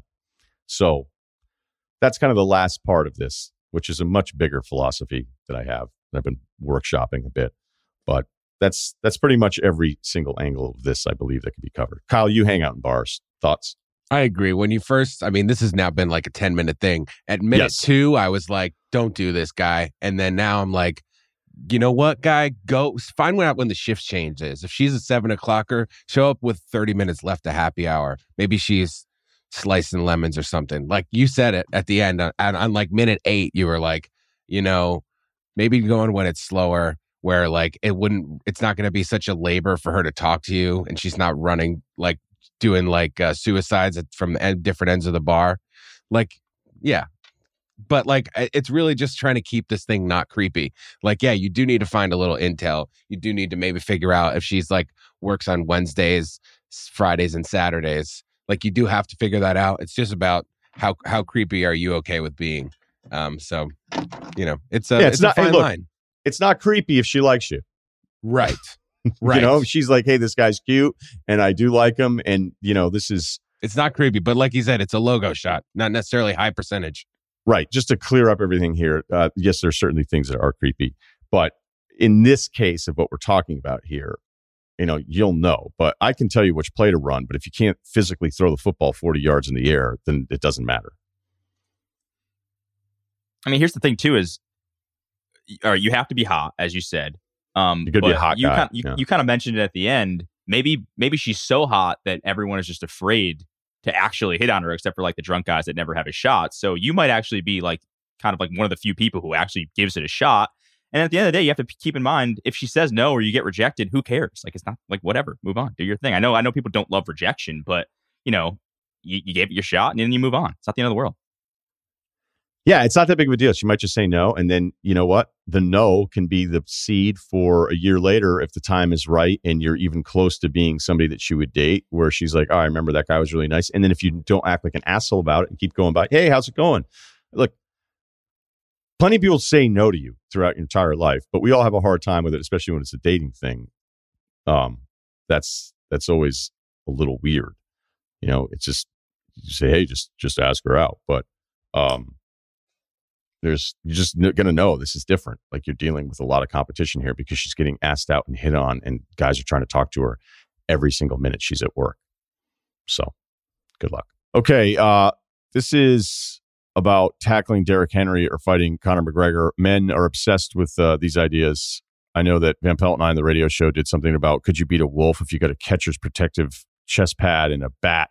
So that's kind of the last part of this, which is a much bigger philosophy that I have. I've been workshopping a bit. But that's that's pretty much every single angle of this, I believe, that can be covered. Kyle, you hang out in bars. Thoughts? I agree. When you first, I mean, this has now been like a ten minute thing. At minute yes. two, I was like, don't do this, guy. And then now I'm like, you know what, guy? Go find out when the shift change is. If she's a seven o'clocker, show up with thirty minutes left to happy hour. Maybe she's slicing lemons or something. Like you said it at the end. On, on like minute eight, you were like, you know, maybe going when it's slower, where like it wouldn't, it's not going to be such a labor for her to talk to you. And she's not running like, doing like uh, suicides from the end, different ends of the bar. Like, yeah. But like, it's really just trying to keep this thing not creepy. Like, yeah, you do need to find a little intel. You do need to maybe figure out if she's like works on Wednesdays, Fridays, and Saturdays. Like, you do have to figure that out. It's just about how, how creepy are you okay with being? Um, so, you know, it's a, yeah, it's, it's not, a fine hey, look, line. It's not creepy if she likes you. Right. Right. You know, she's like, hey, this guy's cute and I do like him. And, you know, this is. It's not creepy, but like you said, it's a logo shot, not necessarily high percentage. Right. Just to clear up everything here. Uh, yes, there's certainly things that are creepy. But in this case of what we're talking about here, you know, you'll know. But I can tell you which play to run. But if you can't physically throw the football forty yards in the air, then it doesn't matter. I mean, here's the thing, too, is or you have to be hot, as you said. Um, you could be a hot you guy. Kind, you, yeah. you kind of mentioned it at the end. Maybe maybe she's so hot that everyone is just afraid to actually hit on her, except for like the drunk guys that never have a shot. So you might actually be like kind of like one of the few people who actually gives it a shot. And at the end of the day, you have to keep in mind, if she says no or you get rejected, who cares? Like, it's not like whatever. Move on. Do your thing. I know I know people don't love rejection, but you know, you, you gave it your shot and then you move on. It's not the end of the world. Yeah, it's not that big of a deal. She might just say no. And then, you know what? The no can be the seed for a year later if the time is right and you're even close to being somebody that she would date, where she's like, oh, I remember that guy was really nice. And then if you don't act like an asshole about it and keep going by, hey, how's it going? Look, plenty of people say no to you throughout your entire life, but we all have a hard time with it, especially when it's a dating thing. Um, that's that's always a little weird. You know, it's just, you say, hey, just just ask her out. But um There's you're just going to know this is different. Like, you're dealing with a lot of competition here because she's getting asked out and hit on, and guys are trying to talk to her every single minute she's at work. So, good luck. Okay, uh, this is about tackling Derrick Henry or fighting Conor McGregor. Men are obsessed with uh, these ideas. I know that Van Pelt and I on the radio show did something about could you beat a wolf if you got a catcher's protective chest pad and a bat.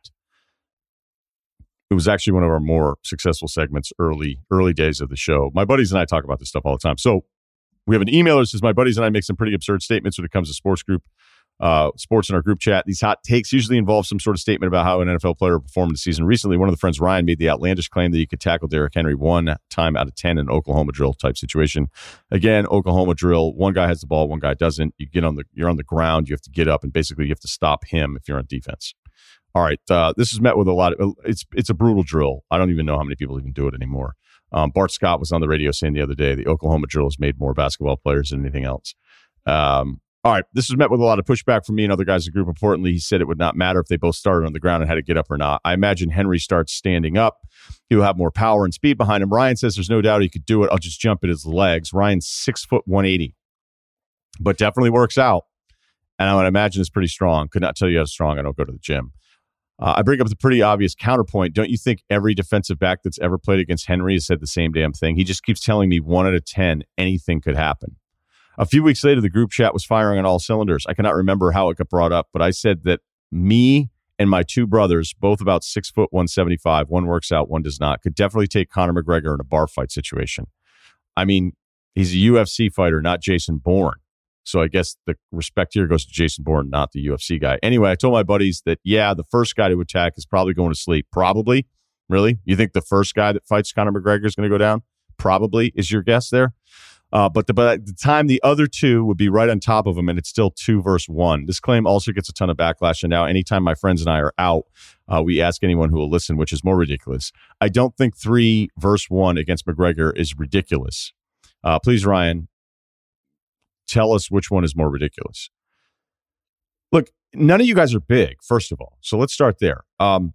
It was actually one of our more successful segments early, early days of the show. My buddies and I talk about this stuff all the time. So we have an emailer that says, my buddies and I make some pretty absurd statements when it comes to sports group, uh, sports in our group chat. These hot takes usually involve some sort of statement about how an N F L player performed in the season. Recently, one of the friends, Ryan, made the outlandish claim that he could tackle Derrick Henry one time out of ten in an Oklahoma drill type situation. Again, Oklahoma drill, one guy has the ball, one guy doesn't. You get on the, you're on the ground, you have to get up, and basically you have to stop him if you're on defense. All right, uh, this is met with a lot of, it's it's a brutal drill. I don't even know how many people even do it anymore. Um, Bart Scott was on the radio saying the other day, the Oklahoma drill has made more basketball players than anything else. Um, all right, this was met with a lot of pushback from me and other guys in the group. Importantly, he said it would not matter if they both started on the ground and had to get up or not. I imagine Henry starts standing up. He'll have more power and speed behind him. Ryan says there's no doubt he could do it. I'll just jump at his legs. Ryan's six foot one eighty, but definitely works out. And I would imagine it's pretty strong. Could not tell you how strong. I don't go to the gym. Uh, I bring up the pretty obvious counterpoint. Don't you think every defensive back that's ever played against Henry has said the same damn thing? He just keeps telling me one out of ten, anything could happen. A few weeks later, the group chat was firing on all cylinders. I cannot remember how it got brought up, but I said that me and my two brothers, both about six foot one seventy-five, one works out, one does not, could definitely take Conor McGregor in a bar fight situation. I mean, he's a U F C fighter, not Jason Bourne. So I guess the respect here goes to Jason Bourne, not the U F C guy. Anyway, I told my buddies that, yeah, the first guy to attack is probably going to sleep. Probably. Really? You think the first guy that fights Conor McGregor is going to go down? Probably is your guess there. Uh, but, the, but at the time, the other two would be right on top of him, and it's still two versus one. This claim also gets a ton of backlash. And now anytime my friends and I are out, uh, we ask anyone who will listen, which is more ridiculous. I don't think three versus one against McGregor is ridiculous. Uh, please, Ryan, tell us which one is more ridiculous. Look, none of you guys are big, first of all. So let's start there. Um,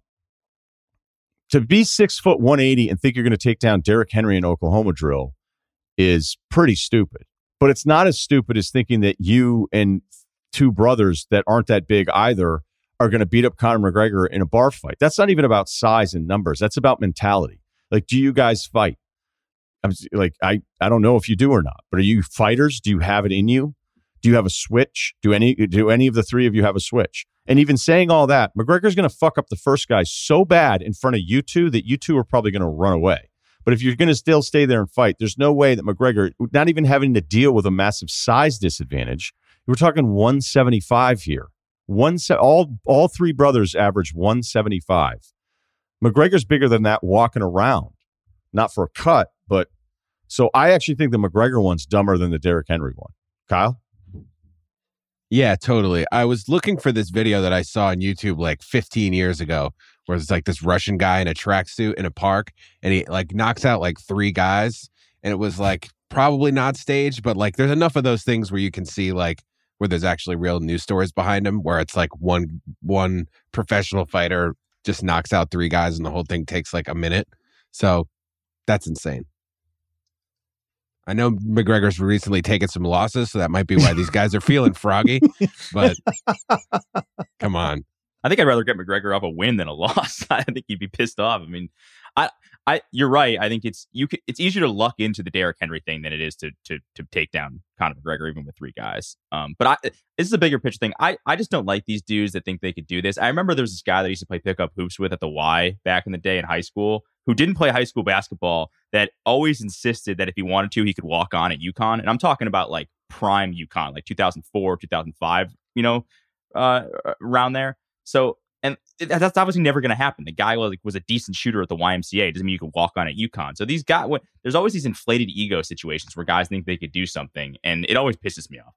to be six foot one eighty and think you're going to take down Derrick Henry in Oklahoma drill is pretty stupid. But it's not as stupid as thinking that you and two brothers that aren't that big either are going to beat up Conor McGregor in a bar fight. That's not even about size and numbers. That's about mentality. Like, do you guys fight? I'm like, I, I don't know if you do or not, but are you fighters? Do you have it in you? Do you have a switch? Do any do any of the three of you have a switch? And even saying all that, McGregor's going to fuck up the first guy so bad in front of you two that you two are probably going to run away. But if you're going to still stay there and fight, there's no way that McGregor, not even having to deal with a massive size disadvantage, we're talking one seventy-five here. One all all three brothers average one seventy-five. McGregor's bigger than that walking around, not for a cut, but so I actually think the McGregor one's dumber than the Derrick Henry one. Kyle? Yeah, totally. I was looking for this video that I saw on YouTube like fifteen years ago, where it's like this Russian guy in a tracksuit in a park, and he like knocks out like three guys, and it was like probably not staged, but like there's enough of those things where you can see like where there's actually real news stories behind them, where it's like one one professional fighter just knocks out three guys, and the whole thing takes like a minute. So that's insane. I know McGregor's recently taken some losses, so that might be why these guys are feeling froggy. But come on. I think I'd rather get McGregor off a win than a loss. I think he'd be pissed off. I mean, I, I, you're right. I think it's you. Can, it's easier to luck into the Derrick Henry thing than it is to to to take down Conor McGregor, even with three guys. Um, but I, this is a bigger picture thing. I, I just don't like these dudes that think they could do this. I remember there was this guy that I used to play pickup hoops with at the Y back in the day in high school, who didn't play high school basketball, that always insisted that if he wanted to, he could walk on at UConn. And I'm talking about like prime UConn, like two thousand four, two thousand five, you know, uh, around there. So, and that's obviously never going to happen. The guy was, was a decent shooter at the Y M C A. It doesn't mean you could walk on at UConn. So these guys, what, there's always these inflated ego situations where guys think they could do something. And it always pisses me off.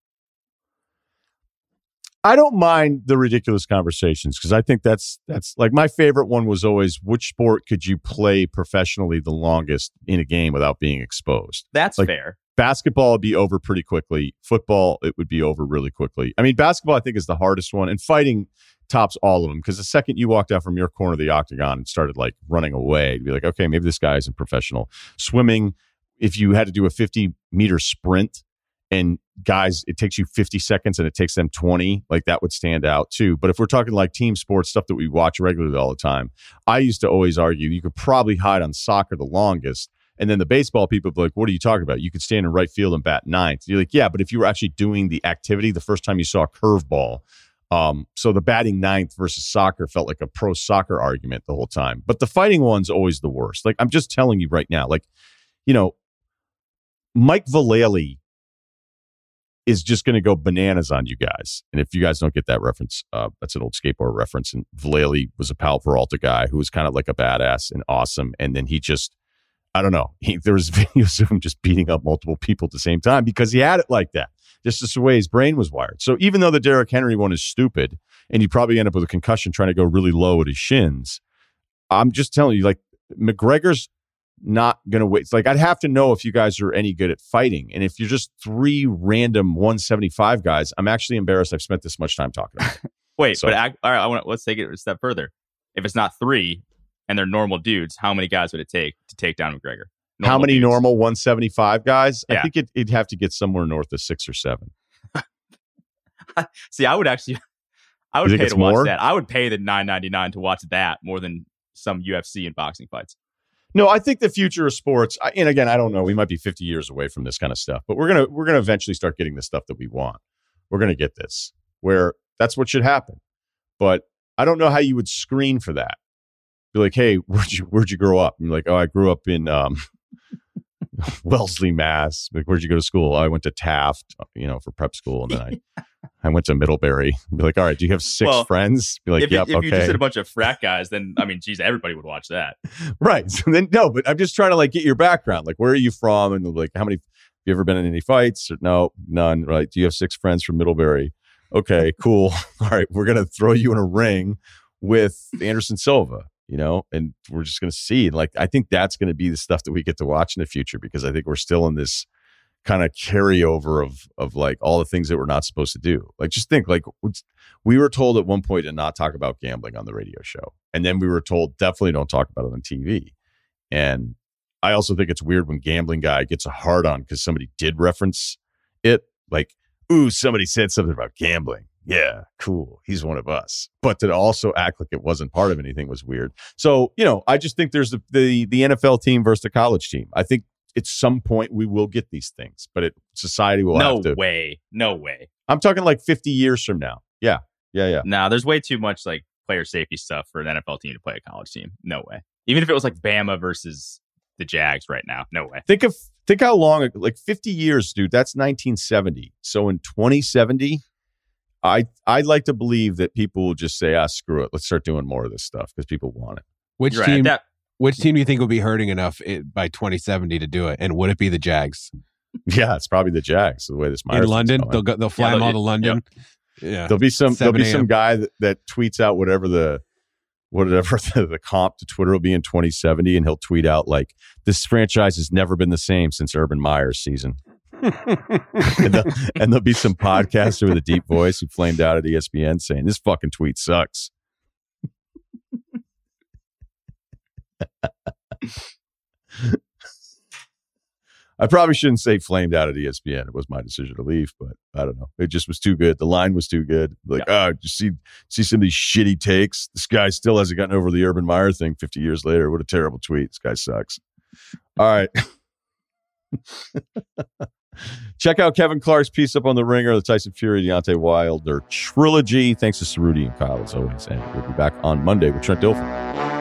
I don't mind the ridiculous conversations because I think that's that's like my favorite one was always, which sport could you play professionally the longest in a game without being exposed? That's like, fair. Basketball would be over pretty quickly. Football, it would be over really quickly. I mean, basketball, I think, is the hardest one, and fighting tops all of them because the second you walked out from your corner of the octagon and started like running away, you'd be like, okay, maybe this guy isn't professional. Swimming, if you had to do a fifty meter sprint, and guys, it takes you fifty seconds and it takes them twenty, like that would stand out too. But if we're talking like team sports, stuff that we watch regularly all the time, I used to always argue you could probably hide on soccer the longest. And then the baseball people be like, what are you talking about? You could stand in right field and bat ninth. You're like, yeah, but if you were actually doing the activity the first time you saw a curveball, um, so the batting ninth versus soccer felt like a pro soccer argument the whole time. But the fighting one's always the worst. Like, I'm just telling you right now, like, you know, Mike Vallely is just going to go bananas on you guys. And if you guys don't get that reference, uh, that's an old skateboard reference. And Vallely was a Pal Peralta guy who was kind of like a badass and awesome. And then he just, I don't know, he, there was videos of him just beating up multiple people at the same time because he had it like that. Just the way his brain was wired. So even though the Derrick Henry one is stupid and you probably end up with a concussion trying to go really low at his shins, I'm just telling you, like, McGregor's not going to wait. It's like, I'd have to know if you guys are any good at fighting. And if you're just three random one seventy-five guys, I'm actually embarrassed I've spent this much time talking about it. Wait, So- but act, all right, I want let's take it a step further. If it's not three and they're normal dudes, how many guys would it take to take down McGregor? How Normal many dudes. normal one seventy-five guys? I Yeah. think it, it'd have to get somewhere north of six or seven. See, I would actually, I would You think pay it's to watch more? that. I would pay the nine ninety-nine to watch that more than some U F C and boxing fights. No, I think the future of sports, I- and again, I don't know, we might be fifty years away from this kind of stuff, but we're gonna we're gonna eventually start getting the stuff that we want. We're gonna get this where that's what should happen. But I don't know how you would screen for that. Be like, hey, where'd you where'd you grow up? And you're like, oh, I grew up in um, Wellesley, Mass. Like, where'd you go to school? Oh, I went to Taft, you know, for prep school, and then I I went to Middlebury. Be like, all right, do you have six Well, friends? Be like, if yep, you, if okay. you just had a bunch of frat guys, then I mean, geez, everybody would watch that. Right. So then, no, but I'm just trying to like get your background. Like, where are you from? And like, how many, have you ever been in any fights? Or, no, none. Right. Do you have six friends from Middlebury? Okay, cool. All right. We're going to throw you in a ring with Anderson Silva, you know, and we're just going to see. Like, I think that's going to be the stuff that we get to watch in the future because I think we're still in this kind of carryover of, of like all the things that we're not supposed to do. Like, just think, like, we were told at one point to not talk about gambling on the radio show. And then we were told definitely don't talk about it on T V. And I also think it's weird when gambling guy gets a hard on because somebody did reference it. Like, ooh, somebody said something about gambling. Yeah, cool. He's one of us. But to also act like it wasn't part of anything was weird. So, you know, I just think there's the the, the N F L team versus the college team. I think at some point we will get these things, but it, society will No have to. way. No way. I'm talking like fifty years from now. Yeah. Yeah. Yeah. Nah, there's way too much like player safety stuff for an N F L team to play a college team. No way. Even if it was like Bama versus the Jags right now. No way. Think of think how long, like fifty years, dude. That's nineteen seventy. So in twenty seventy, I I'd like to believe that people will just say, ah, screw it. Let's start doing more of this stuff because people want it. Which You're right. team? That, Which team do you think will be hurting enough it, by twenty seventy to do it? And would it be the Jags Yeah, it's probably the Jags. The way this in marathon's London? going. They'll go, they'll fly Yeah, them they'll- all to London. Yeah, There'll be some there'll be seven some a.m. guy that, that tweets out whatever the whatever the, the comp to Twitter will be in twenty seventy, and he'll tweet out like, this franchise has never been the same since Urban Meyer's season. and, there'll, and there'll be some podcaster with a deep voice who flamed out at E S P N saying, this fucking tweet sucks. I probably shouldn't say flamed out at E S P N. It was my decision to leave, but I don't know. It just was too good. The line was too good. Like, oh, you see, see some of these shitty takes. This guy still hasn't gotten over the Urban Meyer thing fifty years later. What a terrible tweet. This guy sucks. All right. Check out Kevin Clark's piece up on The Ringer, the Tyson Fury, Deontay Wilder trilogy. Thanks to Cerruti and Kyle, as always. And we'll be back on Monday with Trent Dilfer.